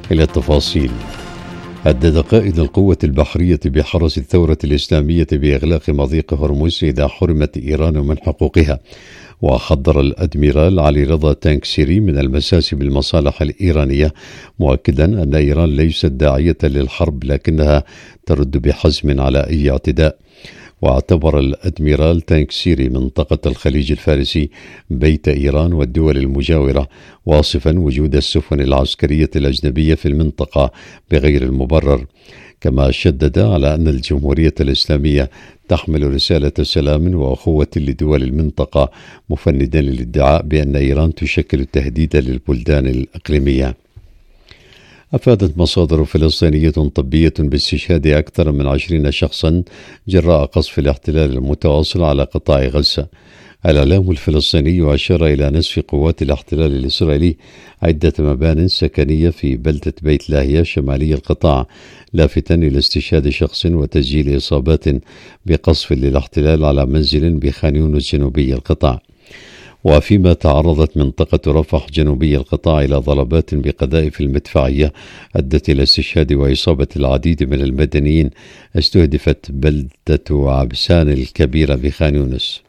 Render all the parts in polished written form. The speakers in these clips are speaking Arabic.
إلى التفاصيل. هدد قائد القوة البحرية بحرس الثورة الإسلامية بإغلاق مضيق هرمز إذا حرمت إيران من حقوقها. وحذر الأدميرال علي رضا تانكسيري من المساس بالمصالح الإيرانية، مؤكدا أن إيران ليست داعية للحرب لكنها ترد بحزم على أي اعتداء. واعتبر الأدميرال تانكسيري منطقة الخليج الفارسي بيت إيران والدول المجاورة، واصفا وجود السفن العسكرية الأجنبية في المنطقة بغير المبرر. كما شدد على أن الجمهورية الإسلامية تحمل رسالة سلام وأخوة لدول المنطقة، مفندا للادعاء بأن إيران تشكل تهديدا للبلدان الإقليمية. أفادت مصادر فلسطينية طبية باستشهاد أكثر من 20 شخصا جراء قصف الاحتلال المتواصل على قطاع غزة. الإعلام الفلسطيني أشار إلى نسف قوات الاحتلال الإسرائيلي عدة مبان سكنية في بلدة بيت لاهيا شمالي القطاع، لافتا إلى استشهاد شخص وتسجيل إصابات بقصف للاحتلال على منزل بخان يونس جنوبي القطاع. وفيما تعرضت منطقة رفح جنوبي القطاع إلى ضربات بقذائف المدفعية أدت إلى استشهاد وإصابة العديد من المدنيين، استهدفت بلدة عبسان الكبيرة بخان يونس.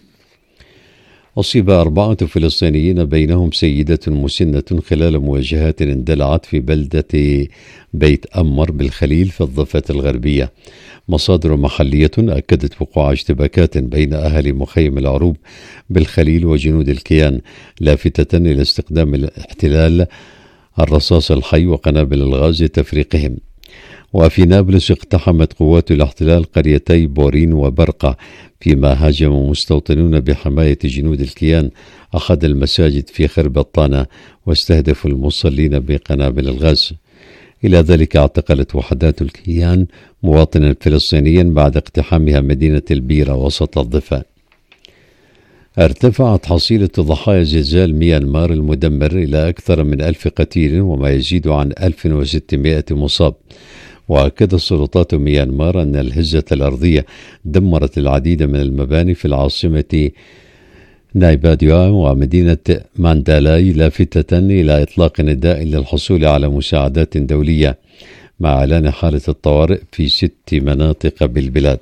أصيب 4 فلسطينيين بينهم سيدة مسنة خلال مواجهات اندلعت في بلدة بيت أمر بالخليل في الضفة الغربية. مصادر محلية أكدت وقوع اشتباكات بين أهل مخيم العروب بالخليل وجنود الكيان، لافتة إلى استخدام الاحتلال الرصاص الحي وقنابل الغاز لتفريقهم. وفي نابلس اقتحمت قوات الاحتلال قريتي بورين وبرقة، فيما هاجم مستوطنون بحماية جنود الكيان أحد المساجد في خربطانة واستهدفوا المصلين بقنابل الغاز. إلى ذلك اعتقلت وحدات الكيان مواطنا فلسطينيا بعد اقتحامها مدينة البيرة وسط الضفة. ارتفعت حصيلة ضحايا زلزال ميانمار المدمر إلى أكثر من 1000 قتيل وما يزيد عن 1600 مصاب. وأكدت سلطات ميانمار أن الهزة الأرضية دمرت العديد من المباني في العاصمة نايباديا ومدينة ماندالاي، لافتة إلى إطلاق نداء للحصول على مساعدات دولية مع إعلان حالة الطوارئ في 6 مناطق بالبلاد.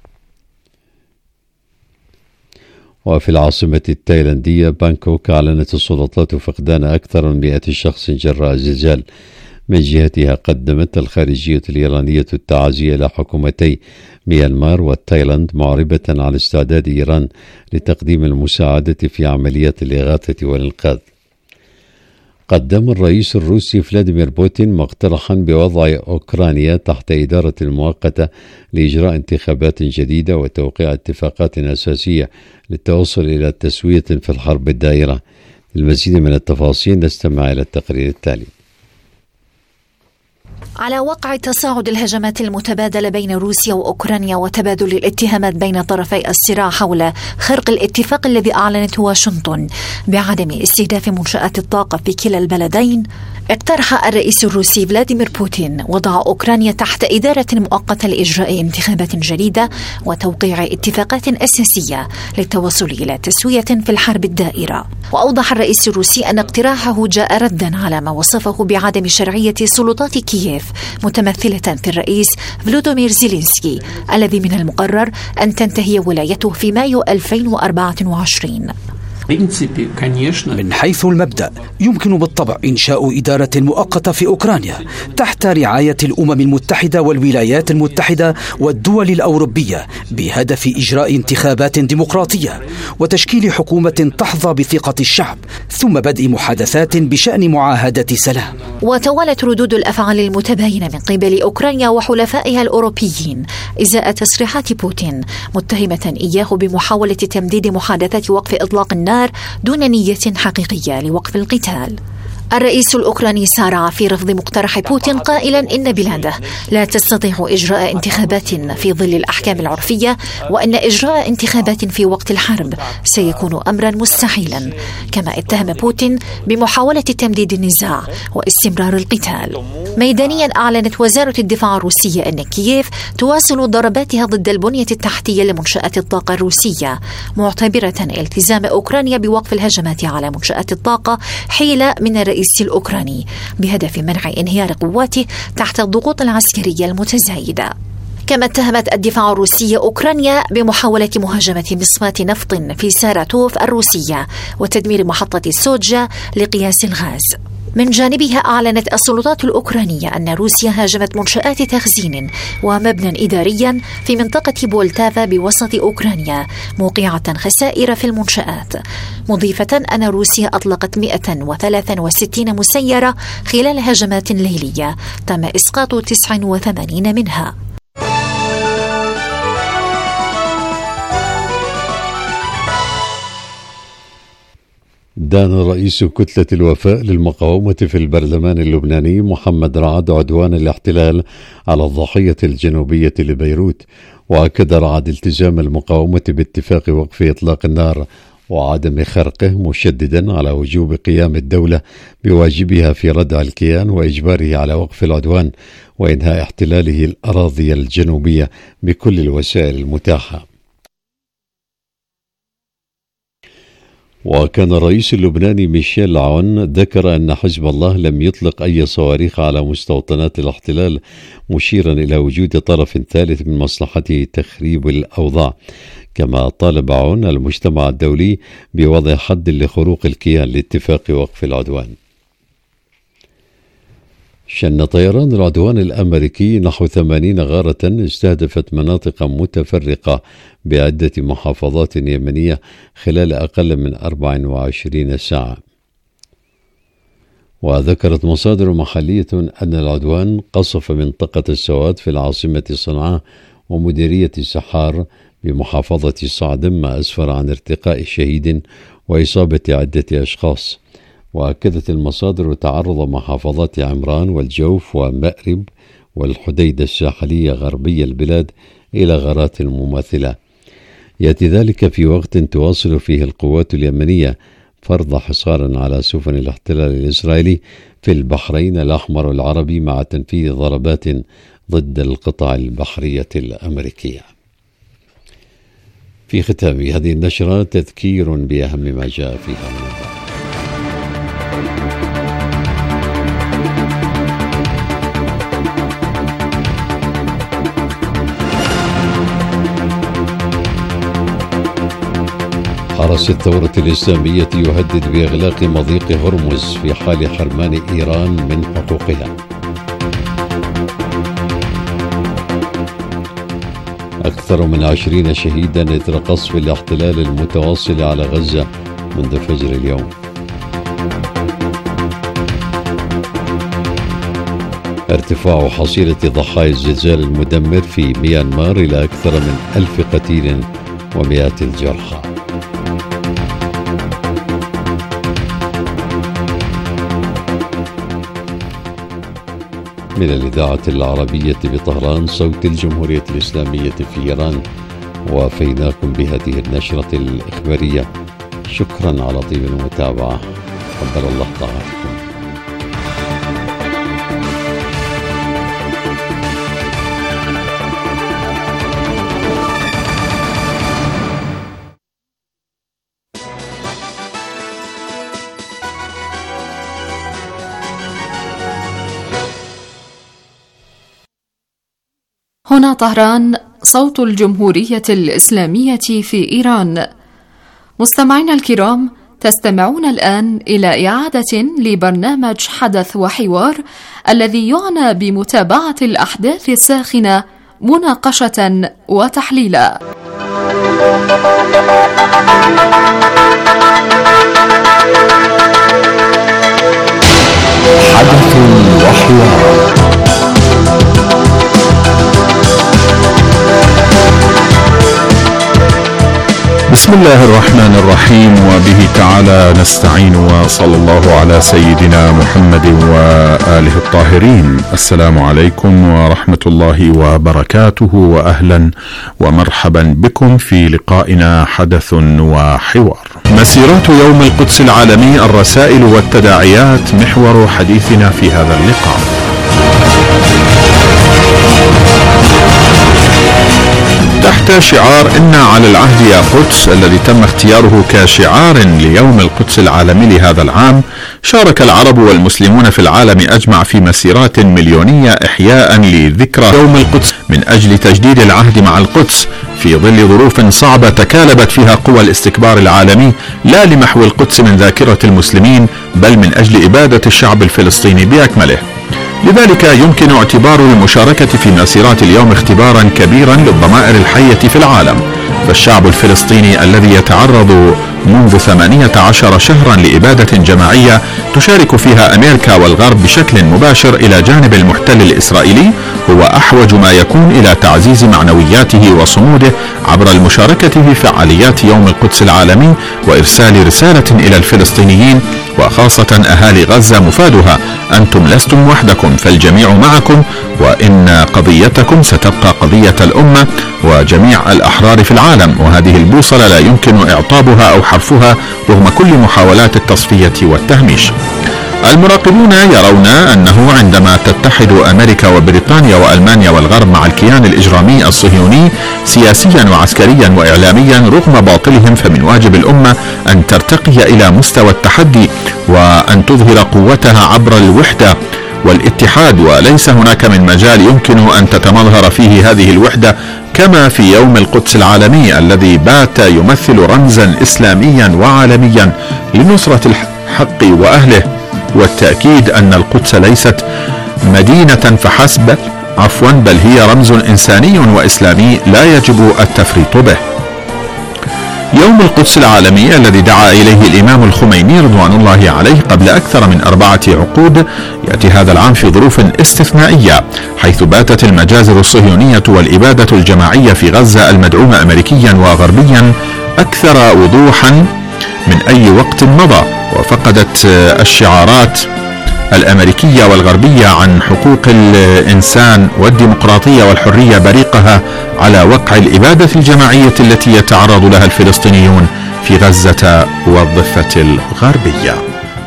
وفي العاصمة التايلاندية بانكوك أعلنت السلطات فقدان أكثر من 100 شخص جراء الزلزال. من جهتها قدمت الخارجية الإيرانية التعازي إلى حكومتي ميانمار وتايلاند، معربة عن استعداد إيران لتقديم المساعدة في عمليات الإغاثة والإنقاذ. قدم الرئيس الروسي فلاديمير بوتين مقترحا بوضع أوكرانيا تحت إدارة مؤقتة لإجراء انتخابات جديدة وتوقيع اتفاقات أساسية للتوصل إلى تسوية في الحرب الدائرة. المزيد من التفاصيل نستمع إلى التقرير التالي. على وقع تصاعد الهجمات المتبادلة بين روسيا وأوكرانيا وتبادل الاتهامات بين طرفي الصراع حول خرق الاتفاق الذي أعلنته واشنطن بعدم استهداف منشآت الطاقة في كلا البلدين، اقترح الرئيس الروسي فلاديمير بوتين وضع أوكرانيا تحت إدارة مؤقتة لإجراء انتخابات جديدة وتوقيع اتفاقات أساسية للتوصل إلى تسوية في الحرب الدائرة. وأوضح الرئيس الروسي أن اقتراحه جاء ردا على ما وصفه بعدم شرعية سلطات كييف متمثلة في الرئيس فلودومير زيلينسكي الذي من المقرر أن تنتهي ولايته في مايو 2024. من حيث المبدأ يمكن بالطبع إنشاء إدارة مؤقتة في أوكرانيا تحت رعاية الأمم المتحدة والولايات المتحدة والدول الأوروبية بهدف إجراء انتخابات ديمقراطية وتشكيل حكومة تحظى بثقة الشعب، ثم بدء محادثات بشأن معاهدة سلام. وتوالت ردود الأفعال المتباينة من قبل أوكرانيا وحلفائها الأوروبيين إزاء تصريحات بوتين، متهمة إياه بمحاولة تمديد محادثات وقف إطلاق النار دون نية حقيقية لوقف القتال. الرئيس الأوكراني سارع في رفض مقترح بوتين قائلا إن بلاده لا تستطيع إجراء انتخابات في ظل الأحكام العرفية، وأن إجراء انتخابات في وقت الحرب سيكون أمرا مستحيلا. كما اتهم بوتين بمحاولة تمديد النزاع واستمرار القتال. ميدانيا أعلنت وزارة الدفاع الروسية أن كييف تواصل ضرباتها ضد البنية التحتية لمنشآت الطاقة الروسية، معتبرة التزام أوكرانيا بوقف الهجمات على منشآت الطاقة حيلة من الرئيس الرئيسي الأوكراني بهدف منع انهيار قواته تحت الضغوط العسكرية المتزايدة. كما اتهمت الدفاع الروسي أوكرانيا بمحاولة مهاجمة مصفاة نفط في ساراتوف الروسية وتدمير محطة سوجا لقياس الغاز. من جانبها أعلنت السلطات الأوكرانية أن روسيا هاجمت منشآت تخزين ومبنى إداريا في منطقة بولتافا بوسط أوكرانيا، موقعة خسائر في المنشآت، مضيفة أن روسيا أطلقت 163 مسيرة خلال هجمات ليلية تم إسقاط 89 منها. دان رئيس كتلة الوفاء للمقاومة في البرلمان اللبناني محمد رعد عدوان الاحتلال على الضاحية الجنوبية لبيروت، وأكد رعد التزام المقاومة باتفاق وقف إطلاق النار وعدم خرقه، مشددا على وجوب قيام الدولة بواجبها في ردع الكيان وإجباره على وقف العدوان وإنهاء احتلاله الأراضي الجنوبية بكل الوسائل المتاحة. وكان الرئيس اللبناني ميشيل عون ذكر أن حزب الله لم يطلق أي صواريخ على مستوطنات الاحتلال، مشيرا إلى وجود طرف ثالث من مصلحته تخريب الأوضاع. كما طالب عون المجتمع الدولي بوضع حد لخروق الكيان لاتفاق وقف العدوان. شن طيران العدوان الأمريكي نحو 80 غارة استهدفت مناطق متفرقة بعدة محافظات يمنية خلال أقل من 24 ساعة. وذكرت مصادر محلية أن العدوان قصف منطقة السواد في العاصمة صنعاء ومديرية سحار بمحافظة صعد، ما أسفر عن ارتقاء شهيد وإصابة عدة أشخاص. وأكدت المصادر تعرض محافظات عمران والجوف ومأرب والحديدة الساحلية غربي البلاد إلى غارات مماثلة. يأتي ذلك في وقت تواصل فيه القوات اليمنية فرض حصار على سفن الاحتلال الإسرائيلي في البحرين الأحمر العربي مع تنفيذ ضربات ضد القطع البحرية الأمريكية. في ختام هذه النشرة تذكير بأهم ما جاء فيها من حرس الثورة الإسلامية يهدد بإغلاق مضيق هرمز في حال حرمان إيران من حقوقها. أكثر من 20 شهيدا إثر قصف الاحتلال المتواصل على غزة منذ فجر اليوم. ارتفاع حصيلة ضحايا الزلزال المدمر في ميانمار إلى أكثر من 1000 قتيل ومئات الجرحى. من الإذاعة العربية بطهران صوت الجمهورية الإسلامية في إيران، وفيناكم بهذه النشرة الإخبارية. شكرا على طيب المتابعة، قبل الله طاعتكم. هنا طهران صوت الجمهورية الإسلامية في إيران. مستمعينا الكرام، تستمعون الآن إلى إعادة لبرنامج حدث وحوار الذي يعنى بمتابعة الأحداث الساخنة مناقشة وتحليلا. حدث وحوار. بسم الله الرحمن الرحيم، وبه تعالى نستعين، وصلى الله على سيدنا محمد وآله الطاهرين. السلام عليكم ورحمة الله وبركاته، وأهلا ومرحبا بكم في لقائنا حدث وحوار. مسيرات يوم القدس العالمي، الرسائل والتداعيات محور حديثنا في هذا اللقاء. تحت تحت شعار إن على العهد يا قدس الذي تم اختياره كشعار ليوم القدس العالمي لهذا العام، شارك العرب والمسلمون في العالم أجمع في مسيرات مليونية إحياء لذكرى يوم القدس من أجل تجديد العهد مع القدس في ظل ظروف صعبة تكالبت فيها قوى الاستكبار العالمي، لا لمحو القدس من ذاكرة المسلمين بل من أجل إبادة الشعب الفلسطيني بأكمله. لذلك يمكن اعتبار المشاركة في مسيرات اليوم اختبارا كبيرا للضمائر الحية في العالم، فالشعب الفلسطيني الذي يتعرض منذ 18 شهرا لإبادة جماعية تشارك فيها أمريكا والغرب بشكل مباشر إلى جانب المحتل الإسرائيلي هو أحوج ما يكون إلى تعزيز معنوياته وصموده عبر المشاركة في فعاليات يوم القدس العالمي وإرسال رسالة إلى الفلسطينيين وخاصة أهالي غزة مفادها: أنتم لستم وحدكم فالجميع معكم، وإن قضيتكم ستبقى قضية الأمة وجميع الأحرار في العالم، وهذه البوصلة لا يمكن إعطابها أو حرفها رغم كل محاولات التصفية والتهميش. المراقبون يرون أنه عندما تتحد أمريكا وبريطانيا وألمانيا والغرب مع الكيان الإجرامي الصهيوني سياسيا وعسكريا وإعلاميا رغم باطلهم، فمن واجب الأمة أن ترتقي إلى مستوى التحدي وأن تظهر قوتها عبر الوحدة والاتحاد، وليس هناك من مجال يمكن أن تتمظهر فيه هذه الوحدة كما في يوم القدس العالمي الذي بات يمثل رمزا إسلاميا وعالميا لنصرة الحق وأهله، والتأكيد أن القدس ليست مدينة فحسب بل هي رمز إنساني وإسلامي لا يجب التفريط به. يوم القدس العالمي الذي دعا إليه الإمام الخميني رضوان الله عليه قبل أكثر من 4 عقود يأتي هذا العام في ظروف استثنائية، حيث باتت المجازر الصهيونية والإبادة الجماعية في غزة المدعومة أمريكيا وغربيا أكثر وضوحا من أي وقت مضى، وفقدت الشعارات الأمريكية والغربية عن حقوق الإنسان والديمقراطية والحرية بريقها على وقع الإبادة الجماعية التي يتعرض لها الفلسطينيون في غزة والضفة الغربية.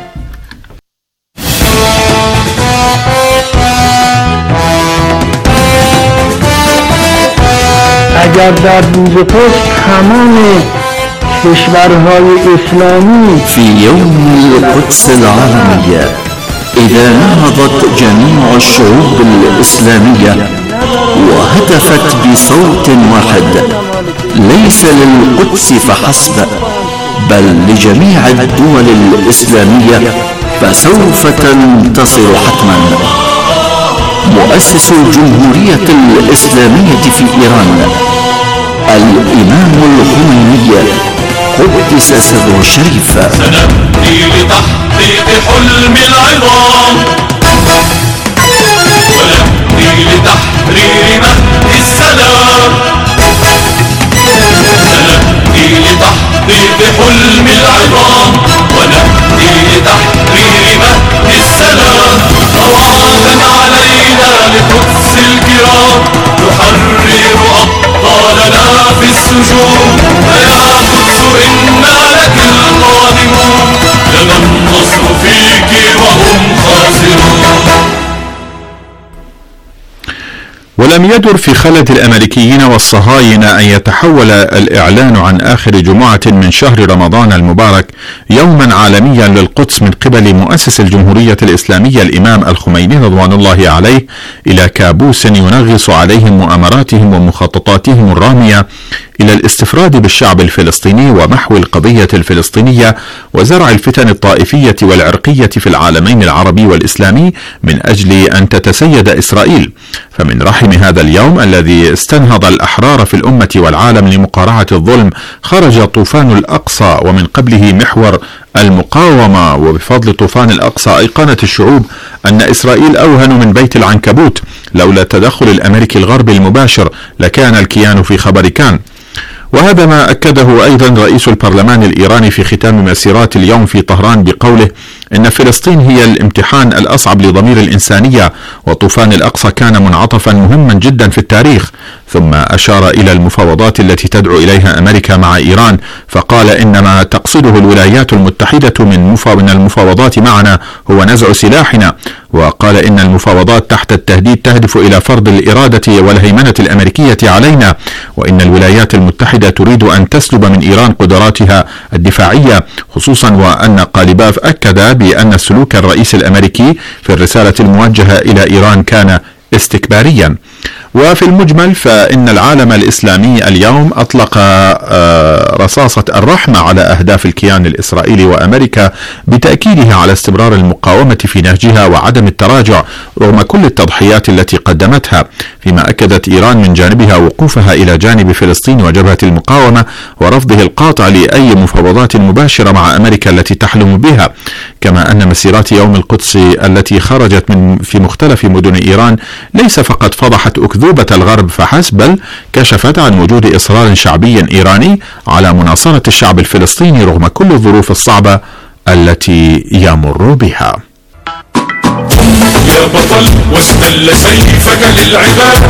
اگر در روز قدس تمام کشورهای اسلامی في يوم القدس العالمي إذا نهضت جميع الشعوب الإسلامية وهتفت بصوت واحد ليس للقدس فحسب بل لجميع الدول الإسلامية، فسوف تنتصر حتما. مؤسس الجمهورية الإسلامية في إيران الإمام الخميني قدس سره الشريف: سنأتي لتحقيق حلم العظام ونأتي لتحرير مهد السلام، سنأتي لتحقيق حلم العظام ونأتي لتحرير مهد السلام. طوعا علينا لقدس الكرام نحرر أبطالنا في السجون، فيا قدس إنا لك القادمون، لنا النصر فيك وهم خاسرون. ولم يدر في خلد الأمريكيين والصهاينة أن يتحول الإعلان عن آخر جمعة من شهر رمضان المبارك يوما عالميا للقدس من قبل مؤسس الجمهورية الإسلامية الإمام الخميني رضوان الله عليه إلى كابوس ينغص عليهم مؤامراتهم ومخططاتهم الرامية إلى الاستفراد بالشعب الفلسطيني ومحو القضية الفلسطينية وزرع الفتن الطائفية والعرقية في العالمين العربي والإسلامي من أجل أن تتسيد إسرائيل. فمن رحم هذا اليوم الذي استنهض الأحرار في الأمة والعالم لمقارعة الظلم خرج طوفان الأقصى، ومن قبله محور المقاومة، وبفضل طوفان الأقصى أيقنت الشعوب أن إسرائيل أوهن من بيت العنكبوت، لولا التدخل الأمريكي الغربي المباشر لكان الكيان في خبر كان. وهذا ما أكده أيضا رئيس البرلمان الإيراني في ختام مسيرات اليوم في طهران بقوله: إن فلسطين هي الامتحان الأصعب لضمير الإنسانية، وطوفان الأقصى كان منعطفا مهما جدا في التاريخ. ثم أشار إلى المفاوضات التي تدعو إليها أمريكا مع إيران، فقال إن ما تقصده الولايات المتحدة من المفاوضات معنا هو نزع سلاحنا. وقال إن المفاوضات تحت التهديد تهدف إلى فرض الإرادة والهيمنة الأمريكية علينا، وإن الولايات المتحدة تريد أن تسلب من إيران قدراتها الدفاعية، خصوصا وأن قاليباف أكد بأن سلوك الرئيس الأمريكي في الرسالة الموجهة إلى إيران كان استكباريا. وفي المجمل فإن العالم الإسلامي اليوم أطلق رصاصة الرحمة على أهداف الكيان الإسرائيلي وأمريكا، بتأكيده على استمرار المقاومة في نهجها وعدم التراجع رغم كل التضحيات التي قدمتها، فيما أكدت إيران من جانبها وقوفها إلى جانب فلسطين وجبهة المقاومة ورفضه القاطع لأي مفاوضات مباشرة مع أمريكا التي تحلم بها. كما أن مسيرات يوم القدس التي خرجت في مختلف مدن إيران ليس فقط فضحت أكذوبة الغرب فحسب، بل كشفت عن وجود إصرار شعبي إيراني على مناصرة الشعب الفلسطيني رغم كل الظروف الصعبة التي يمر بها. يا بطل واستل سيفك للعباد،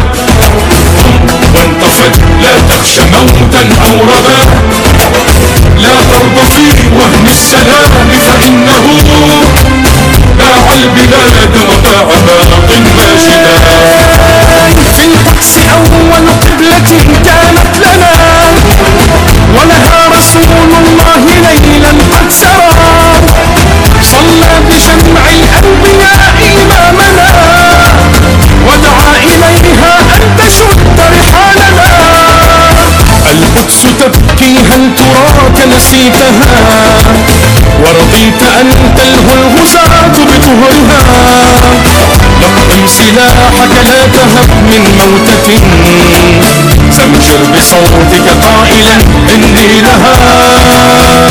وانتفض لا تخشى موتا أو ربا، لا ترضى في وهن السلام فإنه باع البلاد وباع باق ماجدا. في القدس أول قبلة كانت لنا، ولها رسول الله ليلا قد سرى، صلى بجمع الأنبياء إمامنا، ودعا إليها أن تشد رحالنا. القدس تبكي هل تراك نسيتها، ورضيت أن تلهو الغزاة بطهرها. لقم سلاحك لا تهب من موتة، زمجر بصوتك قائلا إني لها.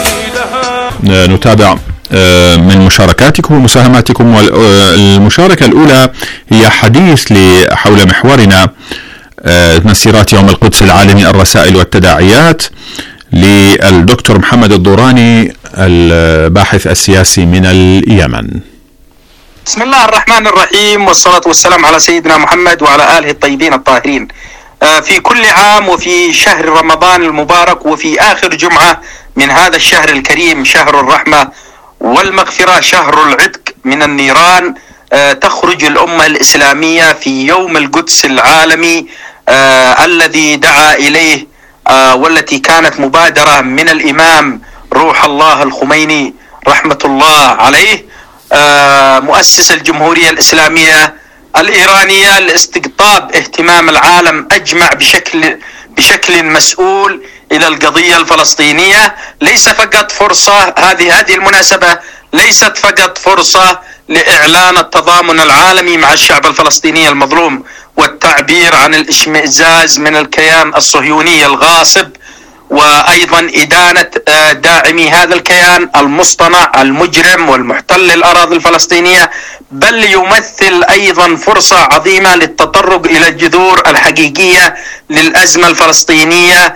نتابع من مشاركاتكم ومساهماتكم، والمشاركة الأولى هي حديث حول محورنا مسيرات يوم القدس العالمي، الرسائل والتداعيات، للدكتور محمد الدوراني الباحث السياسي من اليمن. بسم الله الرحمن الرحيم، والصلاة والسلام على سيدنا محمد وعلى آله الطيبين الطاهرين. في كل عام وفي شهر رمضان المبارك وفي آخر جمعة من هذا الشهر الكريم، شهر الرحمة والمغفرة، شهر العتق من النيران، تخرج الأمة الإسلامية في يوم القدس العالمي الذي دعا إليه، والتي كانت مبادرة من الإمام روح الله الخميني رحمة الله عليه، مؤسس الجمهورية الإسلامية الإيرانية، لاستقطاب اهتمام العالم أجمع بشكل مسؤول إلى القضية الفلسطينية. ليس فقط فرصة، هذه المناسبة ليست فقط فرصة لإعلان التضامن العالمي مع الشعب الفلسطيني المظلوم، والتعبير عن الاشمئزاز من الكيان الصهيوني الغاصب، وأيضا إدانة داعمي هذا الكيان المصطنع المجرم والمحتل للأراضي الفلسطينية، بل يمثل أيضا فرصة عظيمة للتطرق إلى الجذور الحقيقية للأزمة الفلسطينية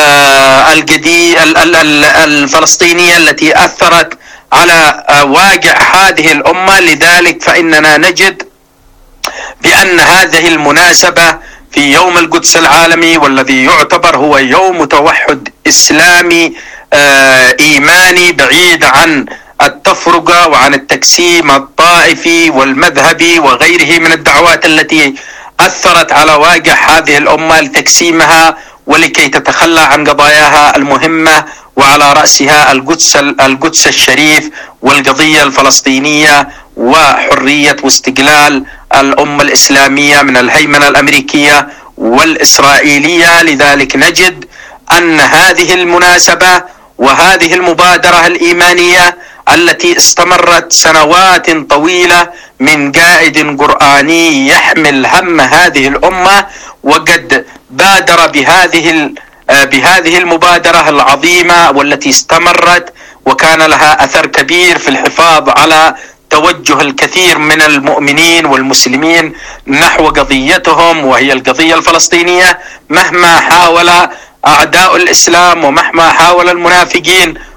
الفلسطينية التي أثرت على واقع هذه الأمة. لذلك فإننا نجد بأن هذه المناسبة في يوم القدس العالمي، والذي يعتبر هو يوم توحد إسلامي إيماني بعيد عن التفرقة وعن التقسيم الطائفي والمذهبي وغيره من الدعوات التي أثرت على واقع هذه الأمة لتقسيمها ولكي تتخلى عن قضاياها المهمة، وعلى رأسها القدس الشريف والقضية الفلسطينية وحرية واستقلال الأمة الإسلامية من الهيمنة الأمريكية والإسرائيلية. لذلك نجد أن هذه المناسبة وهذه المبادرة الإيمانية التي استمرت سنوات طويلة من قائد قرآني يحمل هم هذه الأمة، وقد بادر بهذه المبادرة العظيمة والتي استمرت وكان لها أثر كبير في الحفاظ على توجه الكثير من المؤمنين والمسلمين نحو قضيتهم وهي القضية الفلسطينية، مهما حاول أعداء الإسلام ومهما حاول المنافقين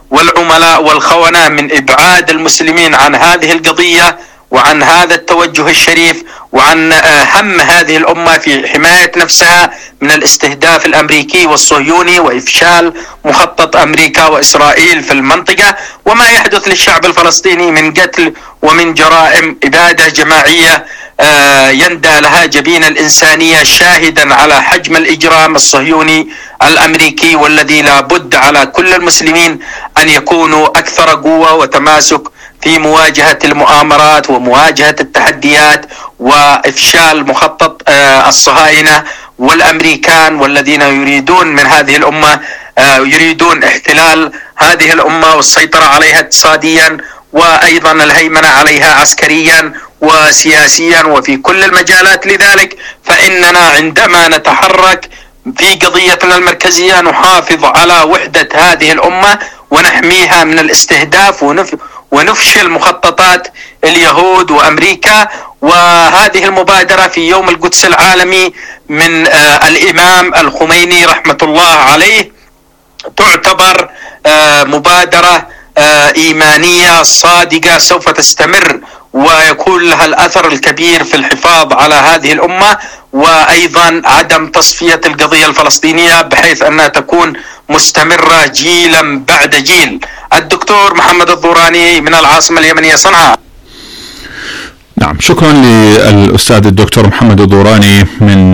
والعملاء والخونة من إبعاد المسلمين عن هذه القضية وعن هذا التوجه الشريف وعن هم هذه الأمة في حماية نفسها من الاستهداف الأمريكي والصهيوني وإفشال مخطط أمريكا وإسرائيل في المنطقة، وما يحدث للشعب الفلسطيني من قتل ومن جرائم إبادة جماعية يندى لها جبين الإنسانية، شاهدا على حجم الإجرام الصهيوني الأمريكي، والذي لا بد على كل المسلمين أن يكونوا أكثر قوة وتماسك في مواجهة المؤامرات ومواجهة التحديات وإفشال مخطط الصهاينة والأمريكان والذين يريدون من هذه الأمة، يريدون احتلال هذه الأمة والسيطرة عليها اقتصاديا وأيضا الهيمنة عليها عسكريا وسياسيا وفي كل المجالات. لذلك فإننا عندما نتحرك في قضيتنا المركزية نحافظ على وحدة هذه الأمة ونحميها من الاستهداف ونفشل مخططات اليهود وأمريكا. وهذه المبادرة في يوم القدس العالمي من الإمام الخميني رحمة الله عليه تعتبر مبادرة إيمانية صادقة سوف تستمر ويكون لها الأثر الكبير في الحفاظ على هذه الأمة، وأيضا عدم تصفية القضية الفلسطينية بحيث أنها تكون مستمرة جيلا بعد جيل. الدكتور محمد الضوراني من العاصمة اليمنية صنعاء. نعم، شكرا للأستاذ الدكتور محمد الضوراني من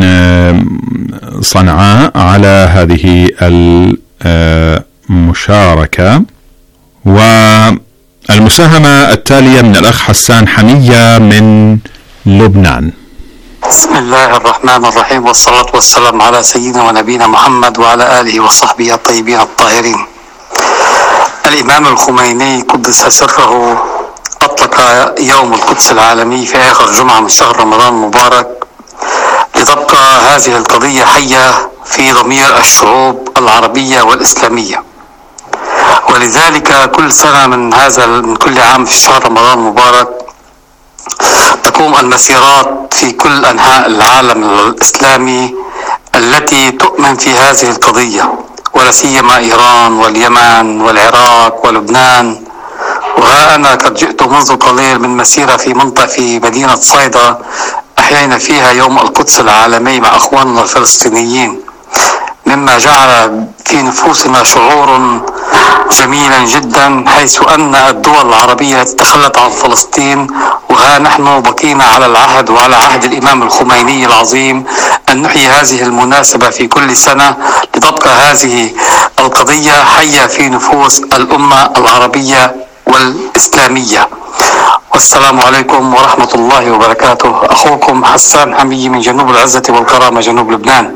صنعاء على هذه المشاركة. والمساهمة التالية من الأخ حسان حمية من لبنان. بسم الله الرحمن الرحيم، والصلاة والسلام على سيدنا ونبينا محمد وعلى آله وصحبه الطيبين الطاهرين. الإمام الخميني قدس سره أطلق يوم القدس العالمي في آخر جمعة من شهر رمضان المبارك لتبقى هذه القضية حية في ضمير الشعوب العربية والإسلامية. ولذلك كل سنة من كل عام في شهر رمضان المبارك تقوم المسيرات في كل أنحاء العالم الإسلامي التي تؤمن في هذه القضية، ولا سيما إيران واليمن والعراق ولبنان. وها أنا قد جئت منذ قليل من مسيرة في مدينة صيدا أحيينا فيها يوم القدس العالمي مع أخواننا الفلسطينيين، مما جعل في نفوسنا شعور جميلا جدا، حيث أن الدول العربية تخلت عن فلسطين، وها نحن بقينا على العهد وعلى عهد الإمام الخميني العظيم أن نحيي هذه المناسبة في كل سنة لتبقى هذه القضية حية في نفوس الأمة العربية والإسلامية. والسلام عليكم ورحمة الله وبركاته. أخوكم حسان حمية من جنوب العزة والكرامة جنوب لبنان.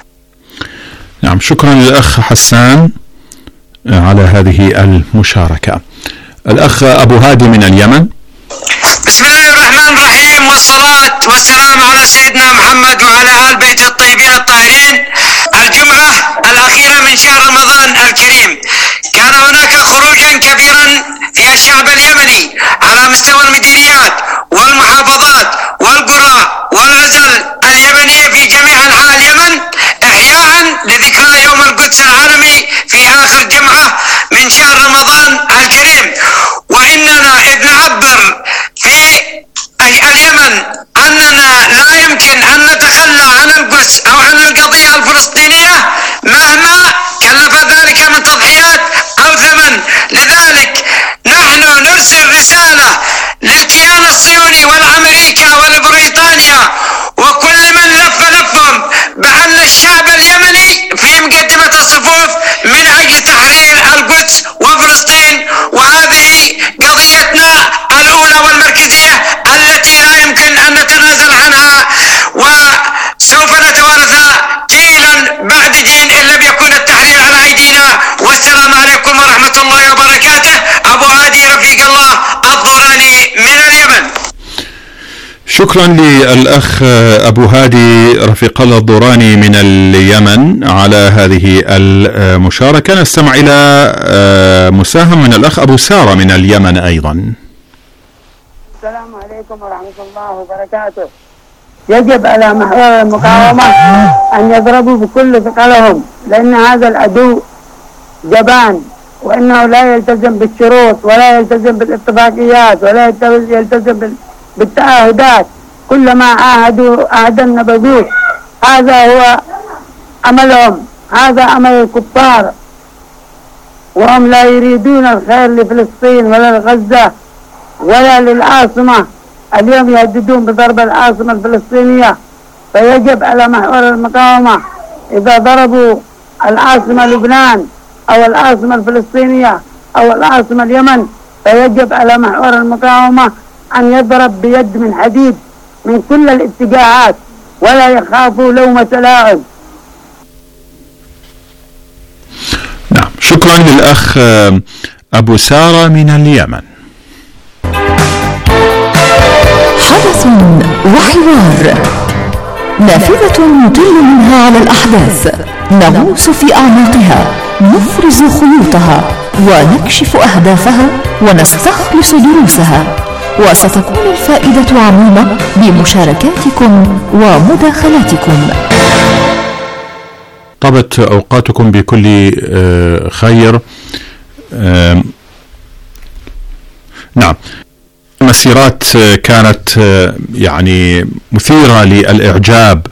نعم، شكرا للأخ حسان على هذه المشاركة. الأخ أبو هادي من اليمن. بسم الله الرحمن الرحيم، والصلاة والسلام على سيدنا محمد وعلى آل بيت الطيبين الطاهرين. الجمعة الأخيرة من شهر رمضان الكريم كان هناك خروجا كبيرا في الشعب اليمني على مستوى المديريات والمحافظات والقرى والعزل اليمنية في جميع أنحاء اليمن إحياء لذكرى يوم القدس العالمي في آخر جمعة من شهر رمضان الكريم. وإننا إذ نعبر في اليمن أننا لا يمكن أن نتخلى عن القدس أو عن القضية الفلسطينية مهما كلف ذلك من تضحيات أو ثمن. لذلك نحن نرسل رسالة للكيان الصهيوني والأمريكا والبريطانيا وكل من لفهم بأن الشعب اليمني في مقدمة الصفوف من أجل تحرير القدس وفلسطين، وهذه قضيتنا الأولى والمركزية التي لا يمكن أن نتنازل عنها، وسوف نتوارثها جيلا بعد جيل إن لم يكن التحرير على أيدينا. والسلام عليكم ورحمة الله وبركاته. أبو هادي رفيق الله الضوراني من اليمن. شكرا للأخ أبو هادي رفيق الله الضوراني من اليمن على هذه المشاركة. نستمع إلى مساهم من الأخ أبو سارة من اليمن أيضا. السلام عليكم ورحمة الله وبركاته. يجب على محور المقاومة أن يضربوا بكل ثقلهم، لأن هذا العدو جبان وإنه لا يلتزم بالشروط ولا يلتزم بالاتفاقيات ولا يلتزم بالتعهدات، كلما عاهدا نبذوه. هذا هو عملهم، هذا عمل الكفار، وهم لا يريدون الخير لفلسطين ولا لغزة ولا للعاصمة. اليوم يهددون بضرب العاصمة الفلسطينية، فيجب على محور المقاومة إذا ضربوا العاصمة لبنان أو العاصمة الفلسطينية أو العاصمة اليمن، فيجب على محور المقاومة أن يضرب بيد من حديد من كل الاتجاهات ولا يخافوا لومة لاعب. نعم، شكرا للأخ أبو سارة من اليمن. حدث وحوار، نافذة نطل منها على الأحداث، نغوص في أعماقها، نفرز خيوطها ونكشف أهدافها ونستخلص دروسها، وستكون الفائدة عميمة بمشاركاتكم ومداخلاتكم. طابت أوقاتكم بكل خير. نعم، مسيرات كانت يعني مثيرة للإعجاب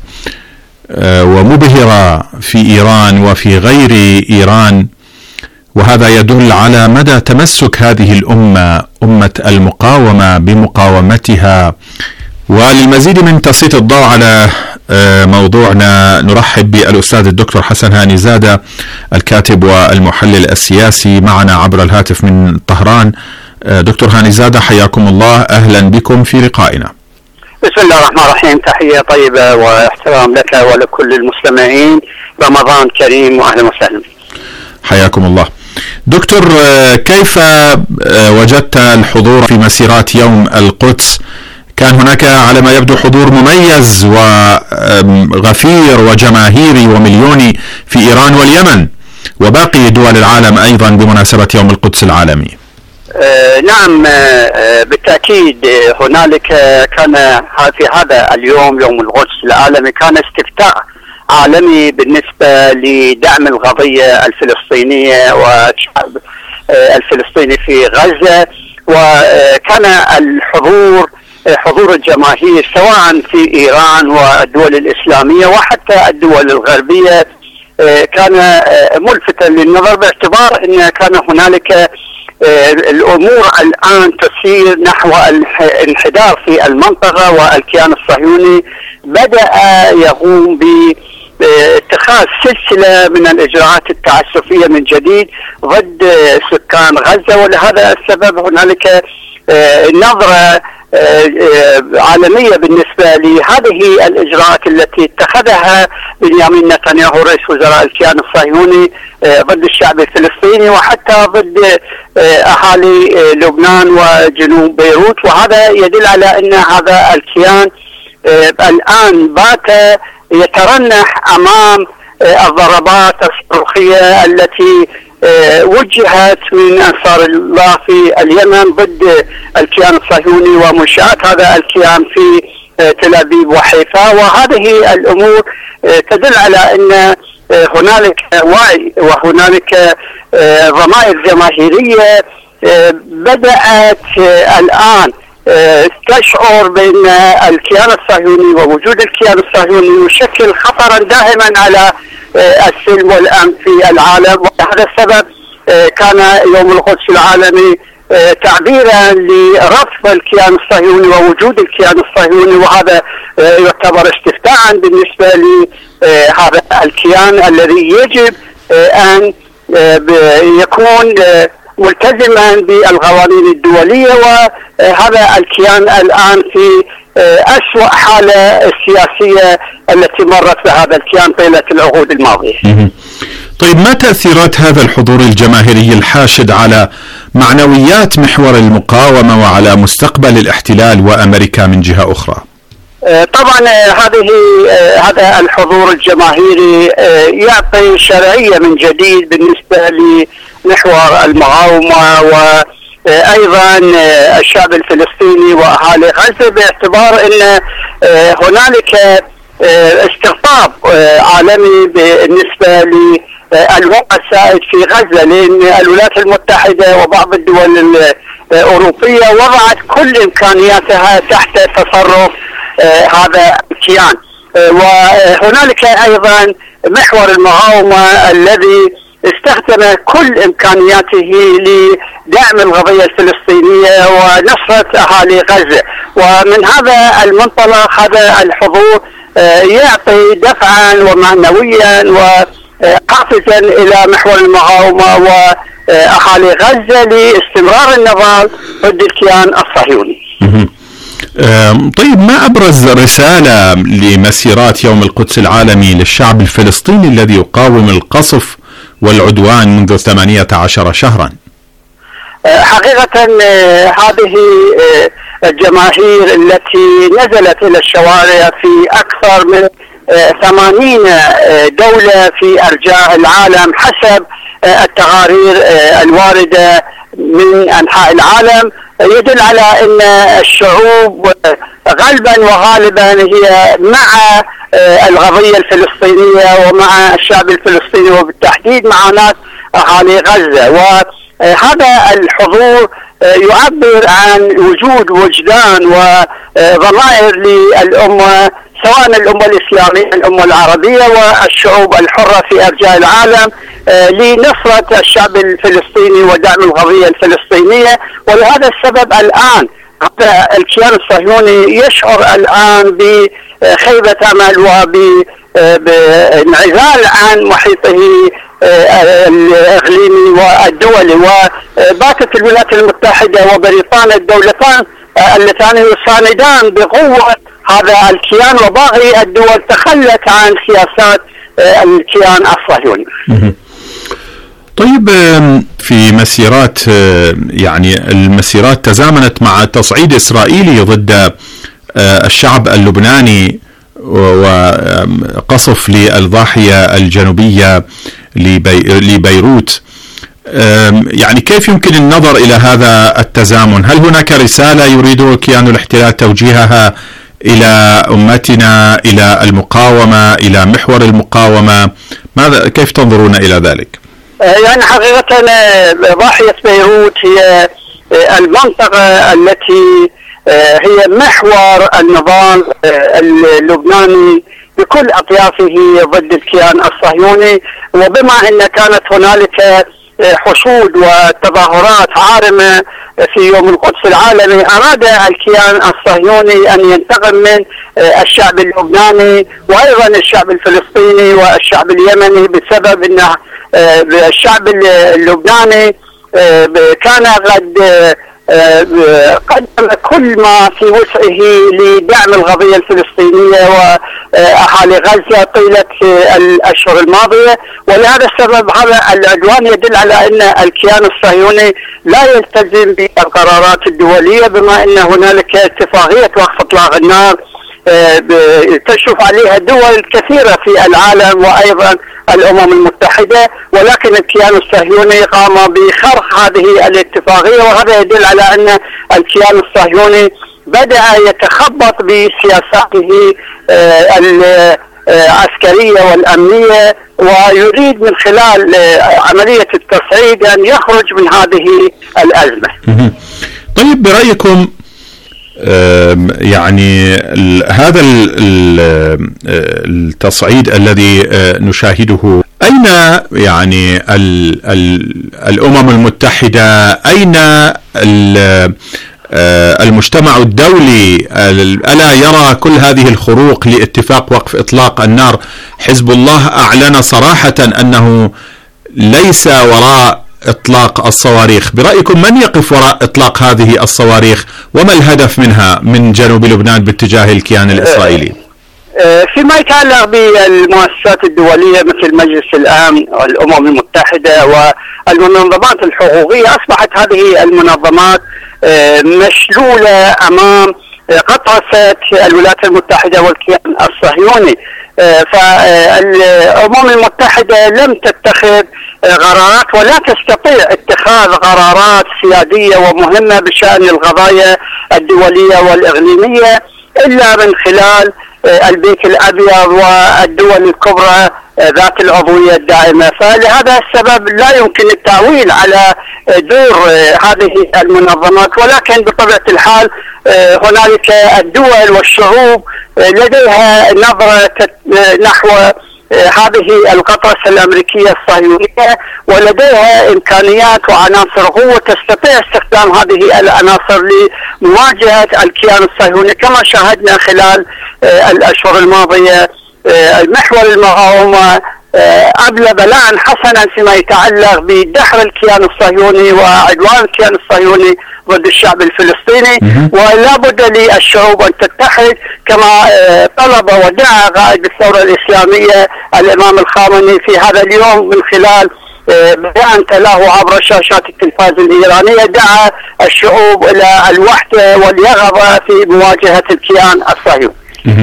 ومبهرة في إيران وفي غير إيران، وهذا يدل على مدى تمسك هذه الأمة، أمة المقاومة، بمقاومتها. وللمزيد من تسليط الضوء على موضوعنا نرحب بالأستاذ الدكتور حسن هاني زادة، الكاتب والمحلل السياسي، معنا عبر الهاتف من طهران. دكتور هاني زادة، حياكم الله، أهلا بكم في لقائنا. بسم الله الرحمن الرحيم، تحية طيبة واحترام لك ولكل المستمعين، رمضان كريم وأهلا وسهلا. حياكم الله. دكتور، كيف وجدت الحضور في مسيرات يوم القدس؟ كان هناك على ما يبدو حضور مميز وغفير وجماهيري ومليوني في إيران واليمن وباقي دول العالم أيضا بمناسبة يوم القدس العالمي. نعم، بالتأكيد هنالك كان في هذا اليوم يوم القدس العالمي كان استفتاء عالمي بالنسبة لدعم القضية الفلسطينية والشعب الفلسطيني في غزة، وكان حضور الجماهير سواء في إيران والدول الإسلامية وحتى الدول الغربية كان ملفتا للنظر، باعتبار أن كان هنالك الأمور الآن تسير نحو الانحدار في المنطقة، والكيان الصهيوني بدأ يقوم باتخاذ سلسلة من الإجراءات التعسفية من جديد ضد سكان غزة. ولهذا السبب هنالك نظرة عالمية بالنسبة لهذه الإجراءات التي اتخذها بنيامين نتنياهو رئيس وزراء الكيان الصهيوني ضد الشعب الفلسطيني وحتى ضد أهالي لبنان وجنوب بيروت. وهذا يدل على أن هذا الكيان الآن بات يترنح أمام الضربات الصاروخية التي وجهت من أنصار الله في اليمن ضد الكيان الصهيوني ومنشآت هذا الكيان في تل أبيب وحيفا. وهذه الأمور تدل على أن هنالك وعي وهنالك ضمائر جماهيرية بدأت الآن تشعر بأن الكيان الصهيوني ووجود الكيان الصهيوني يشكل خطرا دائما على السلم والأمن في العالم. وهذا السبب كان يوم القدس العالمي تعبيرا لرفض الكيان الصهيوني ووجود الكيان الصهيوني، وهذا يعتبر استفتاء بالنسبة لهذا الكيان الذي يجب أن يكون ملتزما بالقوانين الدولية. وهذا الكيان الآن في أسوأ حالة السياسية التي مرت بهذا الكيان طيلة العقود الماضية. طيب، ما تأثيرات هذا الحضور الجماهيري الحاشد على معنويات محور المقاومة وعلى مستقبل الاحتلال وأمريكا من جهة أخرى؟ طبعا هذا الحضور الجماهيري يعطي شرعية من جديد بالنسبة لمحور المقاومة وأيضا الشعب الفلسطيني وأهالي غزة، باعتبار أن هنالك استقطاب عالمي بالنسبة الوضع السائد في غزة، لأن الولايات المتحدة وبعض الدول الأوروبية وضعت كل إمكانياتها تحت تصرف هذا الكيان. وهنالك أيضا محور المقاومة الذي استخدم كل إمكانياته لدعم القضية الفلسطينية ونصرة أهالي غزة. ومن هذا المنطلق هذا الحضور يعطي دفعا ومعنويا وحافزا إلى محور المقاومة وأهالي غزة لاستمرار النضال ضد الكيان الصهيوني. طيب، ما أبرز رسالة لمسيرات يوم القدس العالمي للشعب الفلسطيني الذي يقاوم القصف والعدوان منذ 18 شهرا؟ حقيقة هذه الجماهير التي نزلت إلى الشوارع في أكثر من 80 دولة في أرجاء العالم حسب التقارير الواردة من أنحاء العالم، يدل على أن الشعوب غالبا وغالبا هي مع القضية الفلسطينية ومع الشعب الفلسطيني وبالتحديد مع ناس أهالي غزة. وهذا الحضور يعبر عن وجود وجدان وضمائر للأمة، سواء الأمة الإسلامية الأمة العربية والشعوب الحرة في أرجاء العالم، لنصرة الشعب الفلسطيني ودعم القضية الفلسطينية. ولهذا السبب الآن هذا الكيان الصهيوني يشعر الآن بخيبة أمل وبانعزال عن محيطه الإقليمي والدولي. وباتت الولايات المتحدة وبريطانيا الدولتان اللتان يساندان بقوة هذا الكيان، وباقي الدول تخلت عن سياسات الكيان الصهيوني. طيب، في مسيرات يعني المسيرات تزامنت مع تصعيد إسرائيلي ضد الشعب اللبناني وقصف للضاحية الجنوبية لبيروت. يعني كيف يمكن النظر إلى هذا التزامن؟ هل هناك رسالة يريد كيان الاحتلال توجيهها إلى أمتنا، إلى المقاومة، إلى محور المقاومة؟ ماذا كيف تنظرون إلى ذلك؟ يعني حقيقة ضاحية بيروت هي المنطقة التي هي محور النظام اللبناني بكل أطيافه ضد الكيان الصهيوني. وبما أن كانت هنالك حشود وتظاهرات عارمة في يوم القدس العالمي، أراد الكيان الصهيوني أن ينتقم من الشعب اللبناني وأيضا الشعب الفلسطيني والشعب اليمني، بسبب أن الشعب اللبناني كان قد قدم كل ما في وسعه لدعم القضية الفلسطينية وأهالي غزة طيلة الأشهر الماضية. ولهذا السبب هذا العدوان يدل على أن الكيان الصهيوني لا يلتزم بالقرارات الدولية، بما أن هنالك اتفاقية وقف إطلاق النار تشرف عليها دول كثيرة في العالم وأيضا الأمم المتحدة، ولكن الكيان الصهيوني قام بخرق هذه الاتفاقية. وهذا يدل على أن الكيان الصهيوني بدأ يتخبط بسياساته العسكرية والأمنية، ويريد من خلال عملية التصعيد أن يخرج من هذه الأزمة. طيب، برأيكم يعني هذا التصعيد الذي نشاهده، أين يعني الأمم المتحدة، أين المجتمع الدولي؟ ألا يرى كل هذه الخروق لاتفاق وقف إطلاق النار؟ حزب الله أعلن صراحة أنه ليس وراء إطلاق الصواريخ. برأيكم من يقف وراء إطلاق هذه الصواريخ، وما الهدف منها من جنوب لبنان باتجاه الكيان الإسرائيلي؟ فيما يتعلق بالمؤسسات الدولية مثل مجلس الأمن والأمم المتحدة والمنظمات الحقوقية، أصبحت هذه المنظمات مشلولة أمام قطعة الولايات المتحدة والكيان الصهيوني. فالأمم المتحدة لم تتخذ قرارات ولا تستطيع اتخاذ قرارات سيادية ومهمة بشأن القضايا الدولية والإقليمية إلا من خلال البيت الأبيض والدول الكبرى ذات العضوية الدائمة. فلهذا السبب لا يمكن التعويل على دور هذه المنظمات، ولكن بطبيعة الحال هنالك الدول والشعوب لديها نظرة نحو هذه القطرة الأمريكية الصهيونية، ولديها إمكانيات وعناصر قوة تستطيع استخدام هذه العناصر لمواجهة الكيان الصهيوني، كما شاهدنا خلال الأشهر الماضية. محور المقاومة أبلى بلاء حسنا فيما يتعلق بدحر الكيان الصهيوني وعدوان الكيان الصهيوني ضد الشعب الفلسطيني، ولا بد للشعوب أن تتحد كما طلب ودعا قائد الثورة الإسلامية الإمام الخامنئي في هذا اليوم من خلال بيان تلاه عبر شاشات التلفاز الإيرانية. دعا الشعوب إلى الوحدة واليقظة في مواجهة الكيان الصهيوني.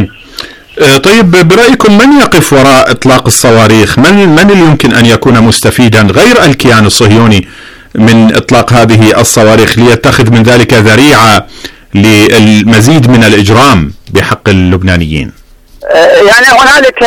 طيب، برأيكم من يقف وراء إطلاق الصواريخ؟ من اللي يمكن أن يكون مستفيدا غير الكيان الصهيوني من إطلاق هذه الصواريخ ليتخذ من ذلك ذريعة للمزيد من الإجرام بحق اللبنانيين؟ يعني هنالك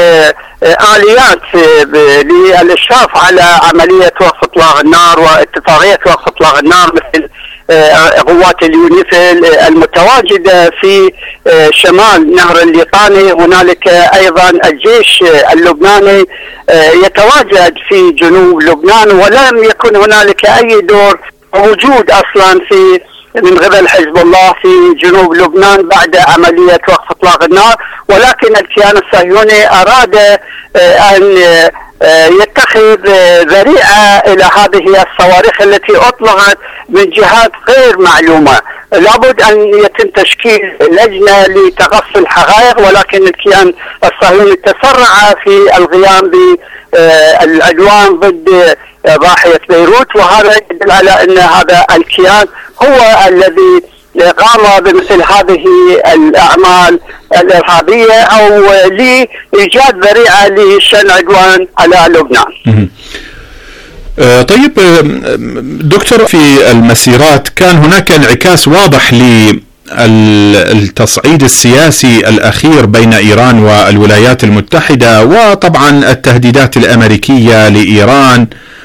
آليات للإشراف على عملية وقف إطلاق النار واتفاقية وقف إطلاق النار، مثل قوات اليونيفيل المتواجدة في شمال نهر الليطاني. هنالك أيضا الجيش اللبناني يتواجد في جنوب لبنان، ولم يكن هنالك أي دور موجود أصلا من قبل حزب الله في جنوب لبنان بعد عملية وقف إطلاق النار. ولكن الكيان الصهيوني أراد أن يتخذ ذريعة إلى هذه الصواريخ التي أطلقت من جهات غير معلومة. لابد أن يتم تشكيل لجنة لتقصي الحقائق، ولكن الكيان الصهيوني تسرع في القيام بالعدوان ضد ضاحية بيروت، وهذا يدل على أن هذا الكيان هو الذي قام بمثل هذه الأعمال الإرهابية أو لإيجاد ذريعة لشن عدوان على لبنان. طيب دكتور، في المسيرات كان هناك انعكاس واضح للتصعيد السياسي الأخير بين إيران والولايات المتحدة، وطبعا التهديدات الأمريكية لإيران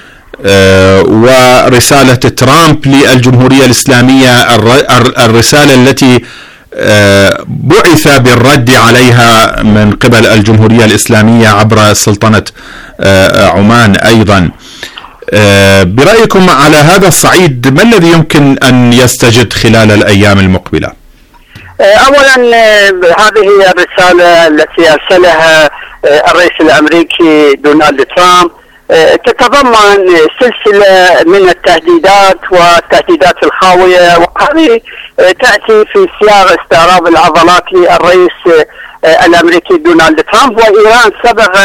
ورسالة ترامب للجمهورية الإسلامية، الرسالة التي بعث بالرد عليها من قبل الجمهورية الإسلامية عبر سلطنة عمان أيضا. برأيكم على هذا الصعيد ما الذي يمكن أن يستجد خلال الأيام المقبلة؟ أولا هذه الرسالة التي أرسلها الرئيس الأمريكي دونالد ترامب تتضمن سلسلة من التهديدات والتهديدات الخاوية، وهذه تأتي في سياق استعراض العضلات للرئيس الأمريكي دونالد ترامب. وإيران سبق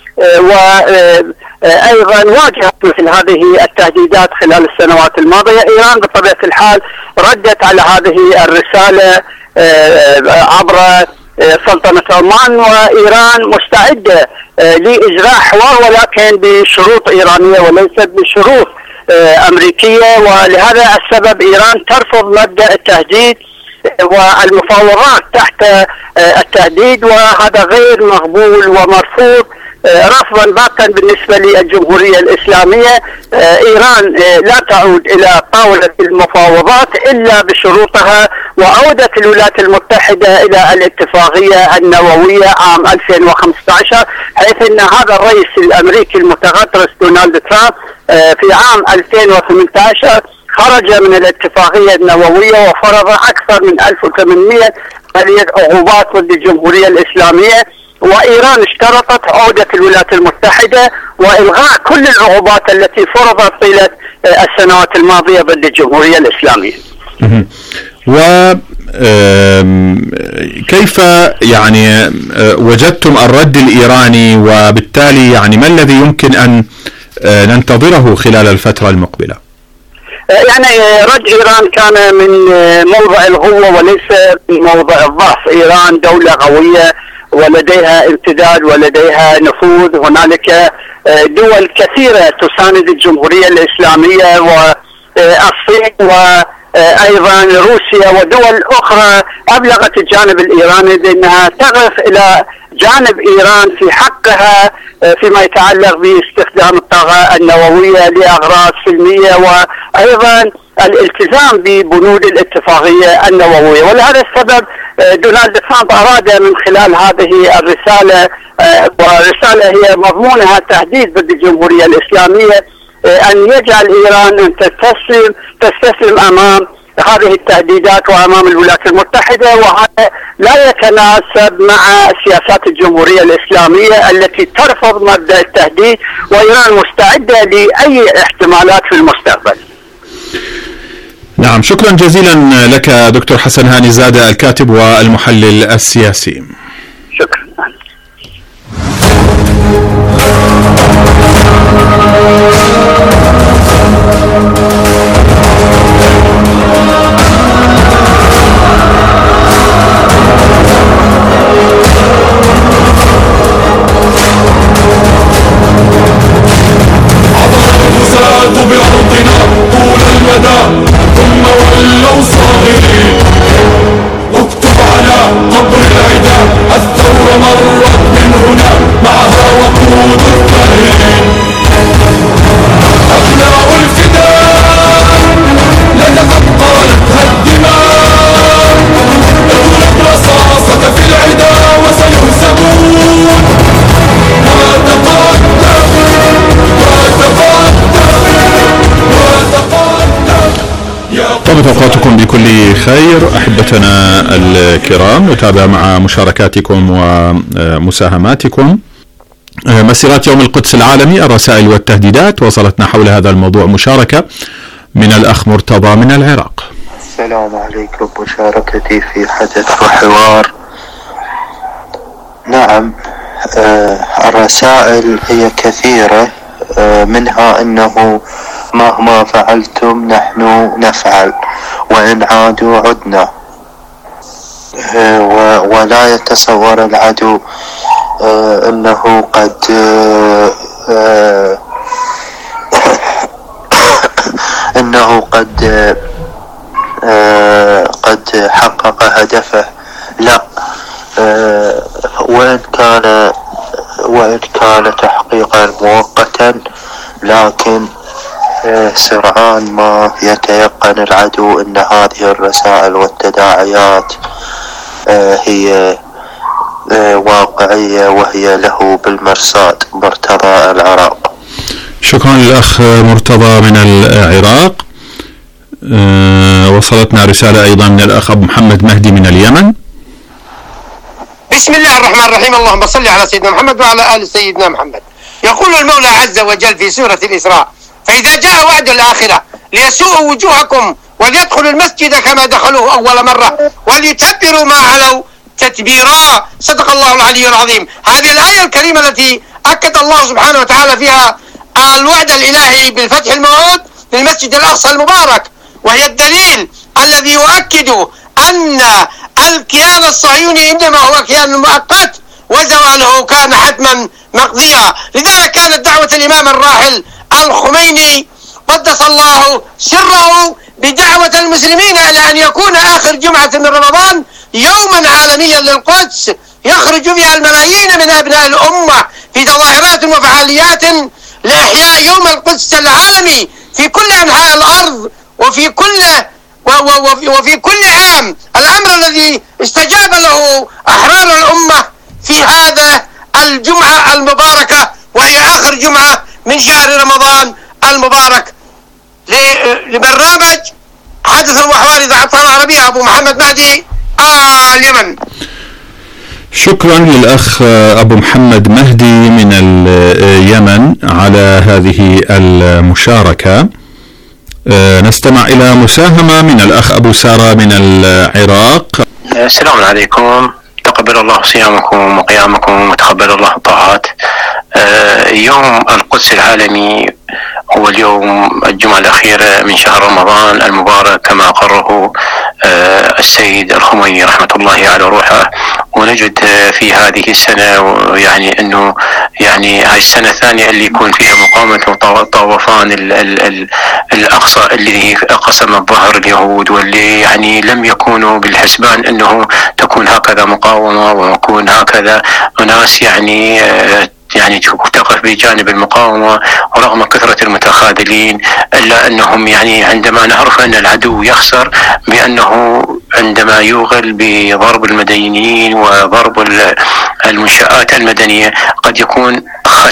وأيضا واجهت مثل هذه التهديدات خلال السنوات الماضية. إيران بطبيعة الحال ردت على هذه الرسالة عبر سلطنة عمان، وإيران مستعدة لإجراء حوار ولكن بشروط إيرانية وليست بشروط أمريكية. ولهذا السبب إيران ترفض مبدأ التهديد والمفاوضات تحت التهديد، وهذا غير مقبول ومرفوض رفضا باتا بالنسبة للجمهورية الإسلامية. إيران لا تعود إلى طاولة المفاوضات إلا بشروطها، وعودت الولايات المتحدة إلى الاتفاقية النووية عام 2015، حيث أن هذا الرئيس الأمريكي المتغطرس دونالد ترامب في عام 2018 خرج من الاتفاقية النووية وفرض أكثر من 1800 عقوبات ضد الجمهورية الإسلامية. وإيران اشترطت عودة الولايات المتحدة وإلغاء كل العقوبات التي فرضت طيلة السنوات الماضية ضد الجمهورية الإسلامية. وكيف يعني وجدتم الرد الإيراني، وبالتالي يعني ما الذي يمكن أن ننتظره خلال الفترة المقبلة؟ يعني رد إيران كان من موضع القوة وليس من موضع الضعف. إيران دولة قوية ولديها امتداد ولديها نفوذ. هنالك دول كثيرة تساند الجمهورية الإسلامية والصين وأيضا روسيا ودول أخرى أبلغت الجانب الإيراني بأنها تقف إلى جانب إيران في حقها فيما يتعلق باستخدام الطاقة النووية لأغراض سلمية، وأيضا الالتزام ببنود الاتفاقية النووية. ولهذا السبب دونالد ترامب أراد من خلال هذه الرسالة، والرسالة هي مضمونها تهديد ضد الجمهورية الإسلامية، أن يجعل إيران أن تستسلم أمام هذه التهديدات وأمام الولايات المتحدة، وهذا لا يتناسب مع سياسات الجمهورية الإسلامية التي ترفض مبدأ التهديد، وإيران مستعدة لأي احتمالات في المستقبل. نعم، شكرا جزيلا لك دكتور حسن هاني زادة، الكاتب والمحلل السياسي. شكرا. بأرضنا طول المدى ثم ولوا صاغرين. اكتب على قبر العدا الثورة مرت من هنا معها وقود الطاهرين. أبناء الفداء لتفقلتها الدماء، تدور الرصاصة في العدا وسيهزمون. طابت أوقاتكم بكل خير أحبتنا الكرام، نتابع مع مشاركاتكم ومساهماتكم مسيرات يوم القدس العالمي، الرسائل والتهديدات. وصلتنا حول هذا الموضوع مشاركة من الأخ مرتضى من العراق. السلام عليكم، مشاركتي في حدث وحوار. نعم، الرسائل هي كثيرة، منها أنه مهما فعلتم نحن نفعل، وإن عادوا عدنا، ولا يتصور العدو أنه قد حقق هدفه. لا، وإن كان تحقيقا مؤقتا، لكن سرعان ما يتيقن العدو أن هذه الرسائل والتداعيات هي واقعية وهي له بالمرصاد. مرتضى العراق. شكرا للأخ مرتضى من العراق. وصلتنا رسالة أيضا من الأخ أبو محمد مهدي من اليمن. بسم الله الرحمن الرحيم، اللهم صل على سيدنا محمد وعلى آل سيدنا محمد. يقول المولى عز وجل في سورة الإسراء: فإذا جاء وعد الآخرة ليسوءوا وجوهكم وليدخلوا المسجد كما دخلوه أول مرة وليتبروا ما علوا تتبيرا. صدق الله العلي العظيم. هذه الآية الكريمة التي أكد الله سبحانه وتعالى فيها الوعد الإلهي بالفتح الموعود في المسجد الأقصى المبارك، وهي الدليل الذي يؤكد أن الكيان الصهيوني إنما هو كيان مؤقت وزواله كان حتما مقضيا. لذلك كانت دعوة الإمام الراحل الخميني قدس الله سره بدعوة المسلمين إلى أن يكون آخر جمعة من رمضان يوما عالميا للقدس يخرج فيها الملايين من أبناء الأمة في تظاهرات وفعاليات لإحياء يوم القدس العالمي في كل أنحاء الأرض وفي كل عام. الأمر الذي استجاب له أحرار الأمة في هذا الجمعة المباركة، وهي آخر جمعة من شهر رمضان المبارك، لبرنامج حدث وحوار إذاعة العربية. أبو محمد مهدي، اليمن. شكرا للأخ أبو محمد مهدي من اليمن على هذه المشاركة. نستمع إلى مساهمة من الأخ أبو سارة من العراق. السلام عليكم، تقبل الله صيامكم وقيامكم وتقبل الله الطاعات. يوم القدس العالمي هو اليوم الجمعة الأخيرة من شهر رمضان المبارك كما أقره السيد الخميني رحمة الله على روحه. ونجد في هذه السنة يعني أنه يعني هاي السنة الثانية اللي يكون فيها مقاومة طوفان الأقصى اللي قسم الظهر اليهود، واللي يعني لم يكونوا بالحسبان أنه تكون هكذا مقاومة ويكون هكذا أناس يعني يعني تقف بجانب المقاومة ورغم كثرة المتخاذلين، إلا أنهم يعني عندما نعرف أن العدو يخسر بأنه عندما يوغل بضرب المدنيين وضرب المنشآت المدنية قد يكون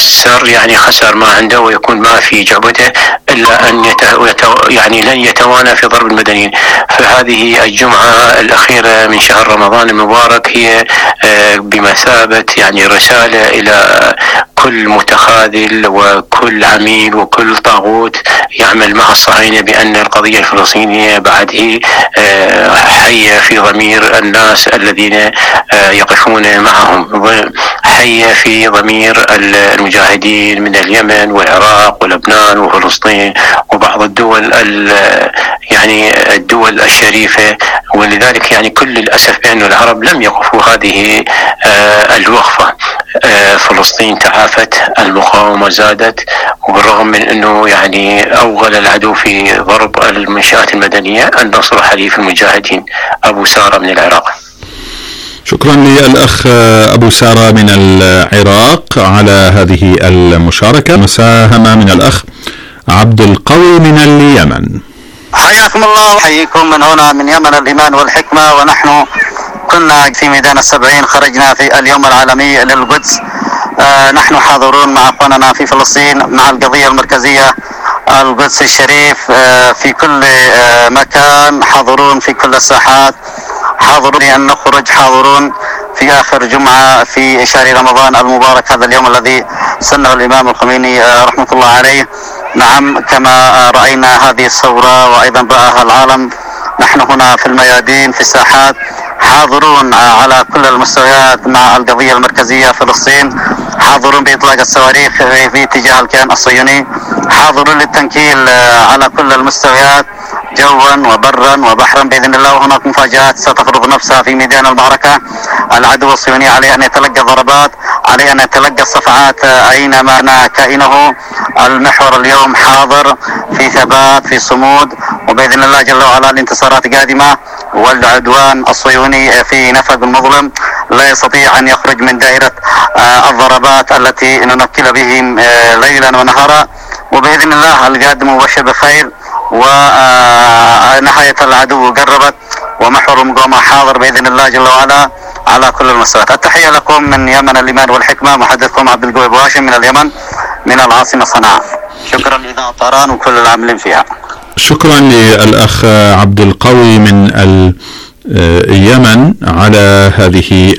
خسر ما عنده ويكون ما في جعبته، إلا أن يعني لن يتوانى في ضرب المدنيين. فهذه الجمعة الأخيرة من شهر رمضان المبارك هي بمثابة يعني رسالة إلى كل متخاذل وكل عميل وكل طاغوت يعمل مع الصهاينة بأن القضية الفلسطينية بعد هي حية في ضمير الناس الذين يقفون معهم، حية في ضمير المجاهدين من اليمن والعراق ولبنان وفلسطين وبعض الدول يعني الدول الشريفة. ولذلك يعني كل الأسف بأن العرب لم يقفوا هذه الوقفة. فلسطين تعافت، المقاومة زادت، وبالرغم من أنه يعني أوغل العدو في ضرب المنشآت المدنية النصر حليف المجاهدين. أبو سارة من العراق. شكرا للأخ أبو سارة من العراق على هذه المشاركة. مساهمة من الأخ عبد القوي من اليمن. حياكم الله وحييكم من هنا من يمن الإيمان والحكمة. ونحن كنا في ميدان السبعين، خرجنا في اليوم العالمي للقدس. نحن حاضرون مع أخواننا في فلسطين مع القضية المركزية القدس الشريف في كل مكان، حاضرون في كل الساحات، حاضرون أن نخرج، حاضرون في آخر جمعة في شهر رمضان المبارك، هذا اليوم الذي سنه الإمام الخميني رحمة الله عليه. نعم، كما رأينا هذه الثورة وأيضا رآها العالم، نحن هنا في الميادين في الساحات حاضرون على كل المستويات مع القضية المركزية فلسطين، حاضرون بإطلاق الصواريخ في اتجاه الكيان الصهيوني، حاضرون للتنكيل على كل المستويات جوا وبرا وبحرا بإذن الله. وهناك مفاجآت ستفرض نفسها في ميدان المعركة. العدو الصهيوني عليه أن يتلقى ضربات، عليه أن يتلقى الصفعات أينما كائنه. المحور اليوم حاضر في ثبات في صمود، وبإذن الله جل وعلا الانتصارات قادمة، والعدوان الصهيوني في نفق المظلم لا يستطيع أن يخرج من دائرة الضربات التي ننكل بهم ليلا ونهارا. وبإذن الله القادم مبشر بخير، ونهاية العدو قربت، ومحور المقاومة حاضر بإذن الله جل وعلا على كل المستويات. التحية لكم من يمن الإيمان والحكمة، محدثكم عبد القوي بواشم من اليمن من العاصمة صنعاء. شكرا لإذاعة طهران وكل العاملين فيها. شكرا للأخ عبد القوي من اليمن على هذه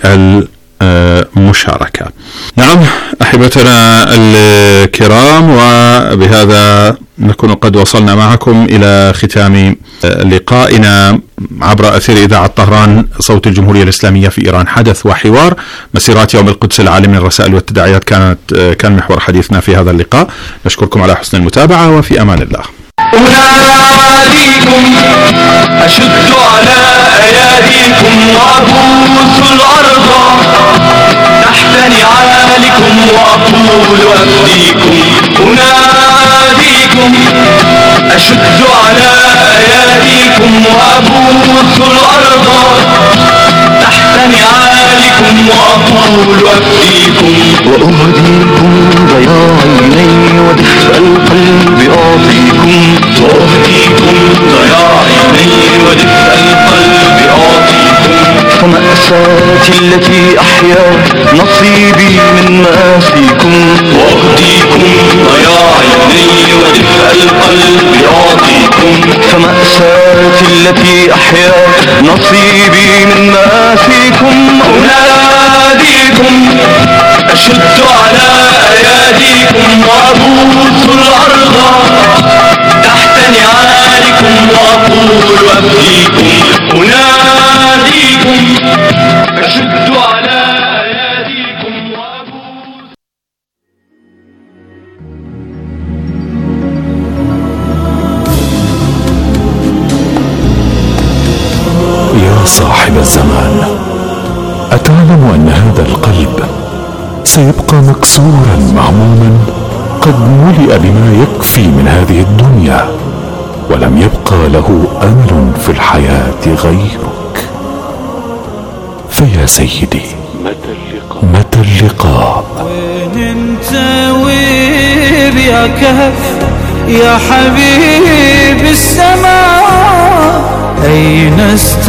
المشاركة. نعم أحبتنا الكرام، وبهذا نكون قد وصلنا معكم إلى ختام لقائنا عبر أثير إذاعة طهران صوت الجمهورية الإسلامية في إيران. حدث وحوار مسيرات يوم القدس العالمي، الرسائل والتداعيات كان محور حديثنا في هذا اللقاء. نشكركم على حسن المتابعة، وفي أمان الله. أناديكم أشد على أياديكم وأبوس الأرض تحت نعالكم وأقول أفديكم. أناديكم أشد على أياديكم وأبوس الأرض تحت نعالكم وأقول أفديكم. وأهديكم ضياء عيني ودفء القلب أعطيكم. وأهديكم ضياء عيني ودفء القلب أعطيكم. ومأساتي التي أحيا نصيبي من مآسيكم. وأهديكم ضياء عيني ودفء القلب أعطيكم. فمأساتي التي أحيا نصيبي من مآسيكم. أناديكم أشد على أياديكم وأبوس الأرض تحت نعالكم وأقول أفديكم. أناديكم أشد على أياديكم وأبوس. يا صاحب الزمان، أتعلم أن هذا القلب سيبقى مكسورا مهموما، قد ملئ بما يكفي من هذه الدنيا، ولم يبقى له أمل في الحياة غيرك. فيا سيدي، متى اللقاء؟ وين انت ويا كهف يا حبيبي السماء، أين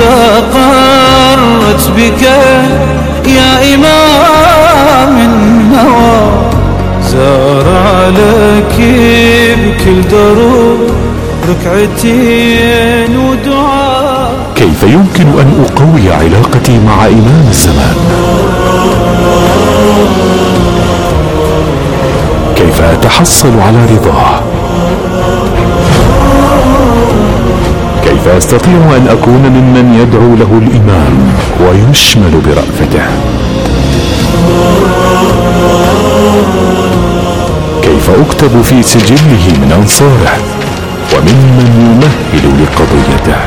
استقرت بك يا إمام النوى، زارع لك بكل دروب ركعتين ودعاء. كيف يمكن أن أقوي علاقتي مع إمام الزمان؟ كيف أتحصل على رضاه؟ كيف أستطيع أن أكون ممن يدعو له الإمام ويشمل برأفته؟ كيف أكتب في سجله من أنصاره وممن يمهد لقضيته؟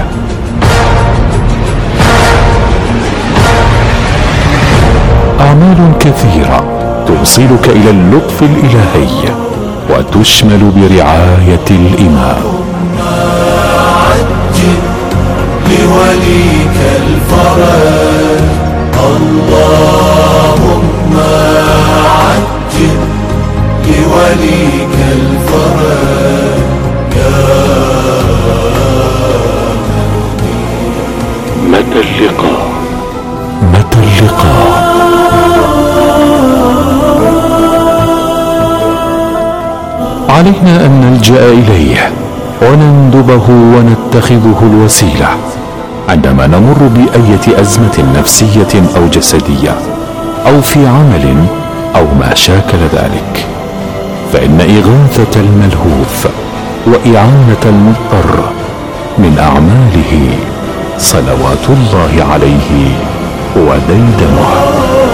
أعمال كثيرة توصلك إلى اللطف الإلهي وتشمل برعاية الإمام. لوليك الفرج اللهم عجل لوليك الفرج يا متى اللقاء؟ متى اللقاء؟ علينا أن نلجأ إليه ونندبه ونتخذه الوسيلة عندما نمر بأية أزمة نفسية أو جسدية أو في عمل أو ما شاكل ذلك، فإن إغاثة الملهوف وإعانة المضطر من أعماله صلوات الله عليه وديدنه.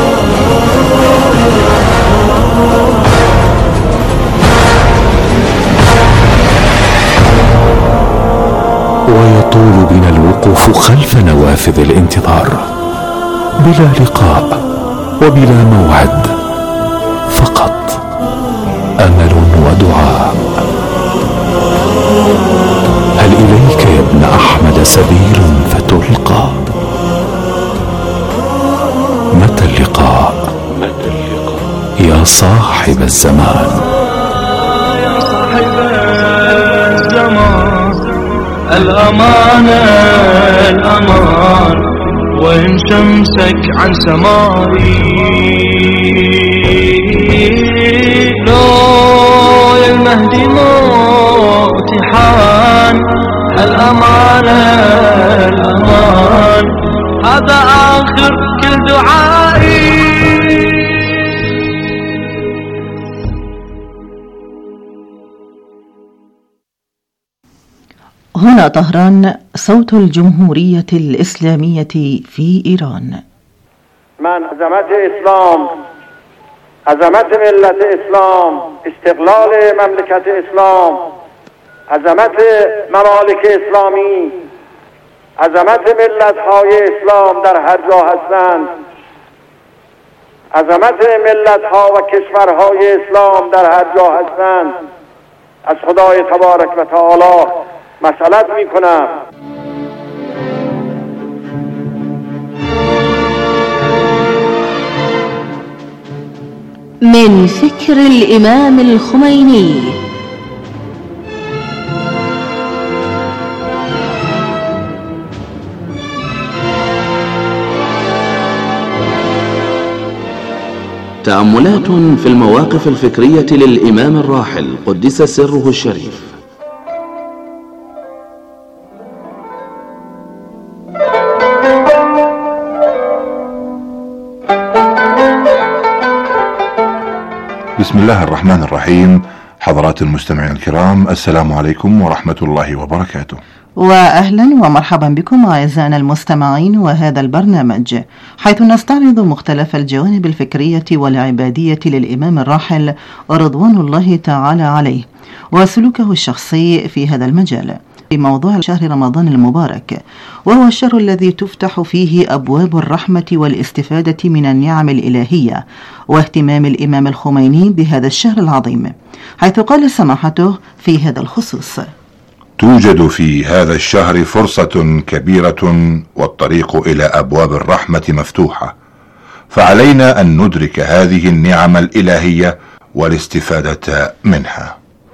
ويطول بنا الوقوف خلف نوافذ الانتظار بلا لقاء وبلا موعد، فقط أمل ودعاء. هل إليك يا ابن أحمد سبيل فتلقى؟ متى اللقاء؟ يا صاحب الزمان. يا صاحب الزمان الأمان الأمان، وإن شمسك عن سمائي لو يا المهدي موتي حان. الأمان الأمان هذا آخر كل دعائي. هنا طهران، صوت الجمهورية الإسلامية في إيران. من عظمت اسلام، عظمت ملت اسلام، استقلال مملکت اسلام، عظمت ممالک اسلامی، عظمت ملت های اسلام در هر جا هستند، عظمت ملت ها و کشورهای اسلام در هر جا هستند، از خدای تبارک و تعالی مسئلت می کنم. من فكر الإمام الخميني. تأملات في المواقف الفكرية للإمام الراحل قدس سره الشريف. بسم الله الرحمن الرحيم. حضرات المستمعين الكرام، السلام عليكم ورحمة الله وبركاته، وأهلا ومرحبا بكم أعزائنا المستمعين، وهذا البرنامج حيث نستعرض مختلف الجوانب الفكرية والعبادية للإمام الراحل رضوان الله تعالى عليه وسلوكه الشخصي في هذا المجال في موضوع شهر رمضان المبارك، وهو الشهر الذي تفتح فيه أبواب الرحمة والاستفادة من النعم الإلهية، واهتمام الإمام الخميني بهذا الشهر العظيم، حيث قال سماحته في هذا الخصوص: توجد في هذا الشهر فرصة كبيرة والطريق إلى أبواب الرحمة مفتوحة، فعلينا أن ندرك هذه النعم الإلهية والاستفادة منها.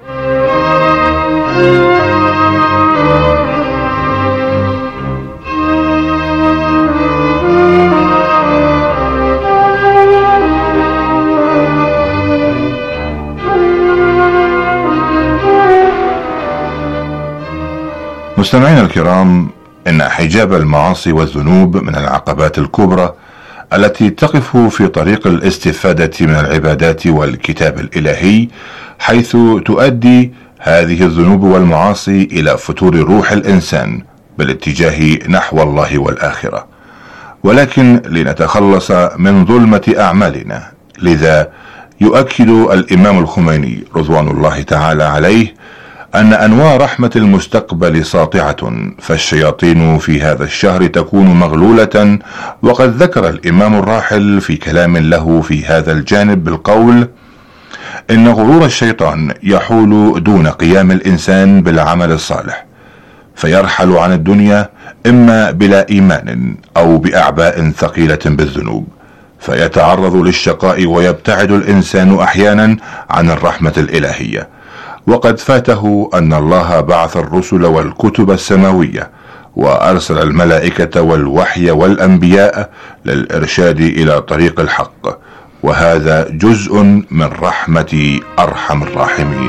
مستمعينا الكرام، إن حجاب المعاصي والذنوب من العقبات الكبرى التي تقف في طريق الاستفادة من العبادات والكتاب الإلهي، حيث تؤدي هذه الذنوب والمعاصي إلى فتور روح الإنسان بالاتجاه نحو الله والآخرة. ولكن لنتخلص من ظلمة أعمالنا، لذا يؤكد الإمام الخميني رضوان الله تعالى عليه أن أنواع رحمة المستقبل ساطعة، فالشياطين في هذا الشهر تكون مغلولة. وقد ذكر الإمام الراحل في كلام له في هذا الجانب بالقول: إن غرور الشيطان يحول دون قيام الإنسان بالعمل الصالح، فيرحل عن الدنيا إما بلا إيمان أو بأعباء ثقيلة بالذنوب، فيتعرض للشقاء ويبتعد الإنسان أحيانا عن الرحمة الإلهية. وقد فاته أن الله بعث الرسل والكتب السماوية، وأرسل الملائكة والوحي والأنبياء للإرشاد إلى طريق الحق، وهذا جزء من رحمة أرحم الراحمين.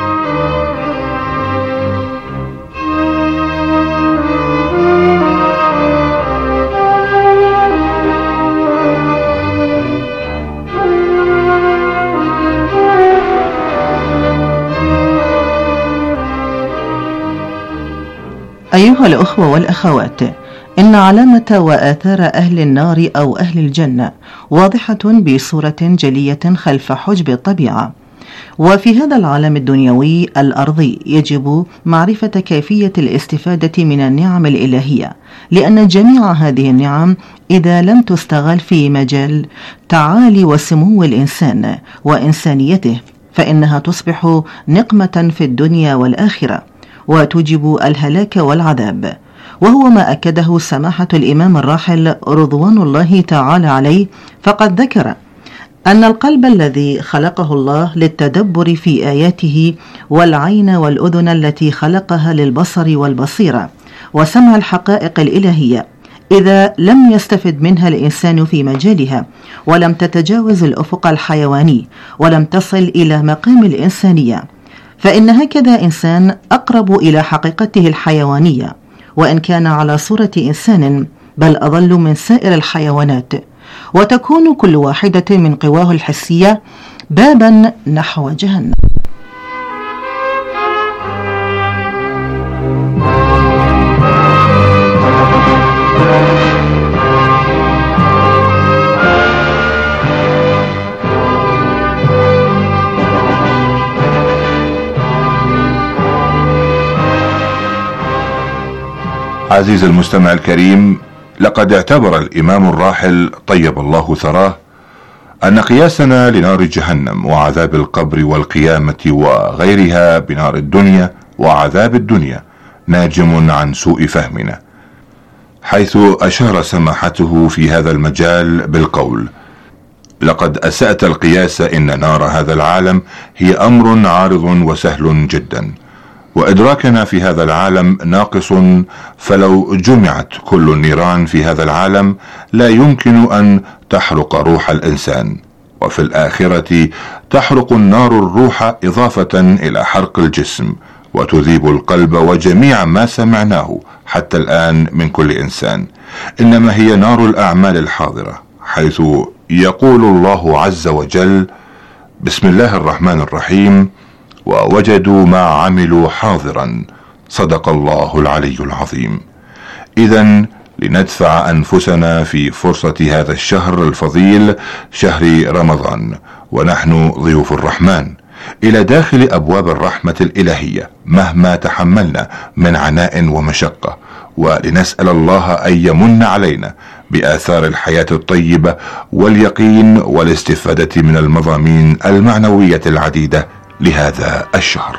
أيها الأخوة والأخوات، إن علامة وآثار أهل النار أو أهل الجنة واضحة بصورة جلية خلف حجب الطبيعة. وفي هذا العالم الدنيوي الأرضي يجب معرفة كيفية الاستفادة من النعم الإلهية، لأن جميع هذه النعم إذا لم تستغل في مجال تعالي وسمو الإنسان وإنسانيته فإنها تصبح نقمة في الدنيا والآخرة، وتوجب الهلاك والعذاب. وهو ما أكده سماحة الإمام الراحل رضوان الله تعالى عليه، فقد ذكر أن القلب الذي خلقه الله للتدبر في آياته، والعين والأذن التي خلقها للبصر والبصيرة وسمع الحقائق الإلهية، إذا لم يستفد منها الإنسان في مجالها، ولم تتجاوز الأفق الحيواني، ولم تصل إلى مقام الإنسانية، فإن هكذا إنسان أقرب إلى حقيقته الحيوانية، وإن كان على صورة إنسان، بل أضل من سائر الحيوانات، وتكون كل واحدة من قواه الحسية بابا نحو جهنم. عزيز المستمع الكريم، لقد اعتبر الإمام الراحل طيب الله ثراه أن قياسنا لنار جهنم وعذاب القبر والقيامة وغيرها بنار الدنيا وعذاب الدنيا ناجم عن سوء فهمنا، حيث أشار سماحته في هذا المجال بالقول: لقد أسأت القياس، إن نار هذا العالم هي أمر عارض وسهل جدا، وإدراكنا في هذا العالم ناقص، فلو جمعت كل النيران في هذا العالم لا يمكن أن تحرق روح الإنسان، وفي الآخرة تحرق النار الروح إضافة إلى حرق الجسم، وتذيب القلب وجميع ما سمعناه حتى الآن من كل إنسان. إنما هي نار الأعمال الحاضرة، حيث يقول الله عز وجل: بسم الله الرحمن الرحيم: ووجدوا ما عملوا حاضرا، صدق الله العلي العظيم. إذن لندفع أنفسنا في فرصة هذا الشهر الفضيل، شهر رمضان، ونحن ضيوف الرحمن، إلى داخل أبواب الرحمة الإلهية مهما تحملنا من عناء ومشقة، ولنسأل الله أن يمن علينا بآثار الحياة الطيبة واليقين والاستفادة من المضامين المعنوية العديدة لهذا الشهر.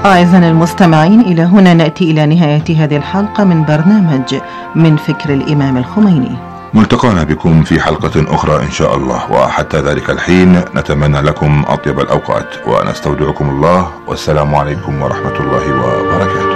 أعزائنا المستمعين، إلى هنا نأتي إلى نهاية هذه الحلقة من برنامج من فكر الإمام الخميني. ملتقانا بكم في حلقة أخرى إن شاء الله، وحتى ذلك الحين نتمنى لكم أطيب الأوقات ونستودعكم الله، والسلام عليكم ورحمة الله وبركاته.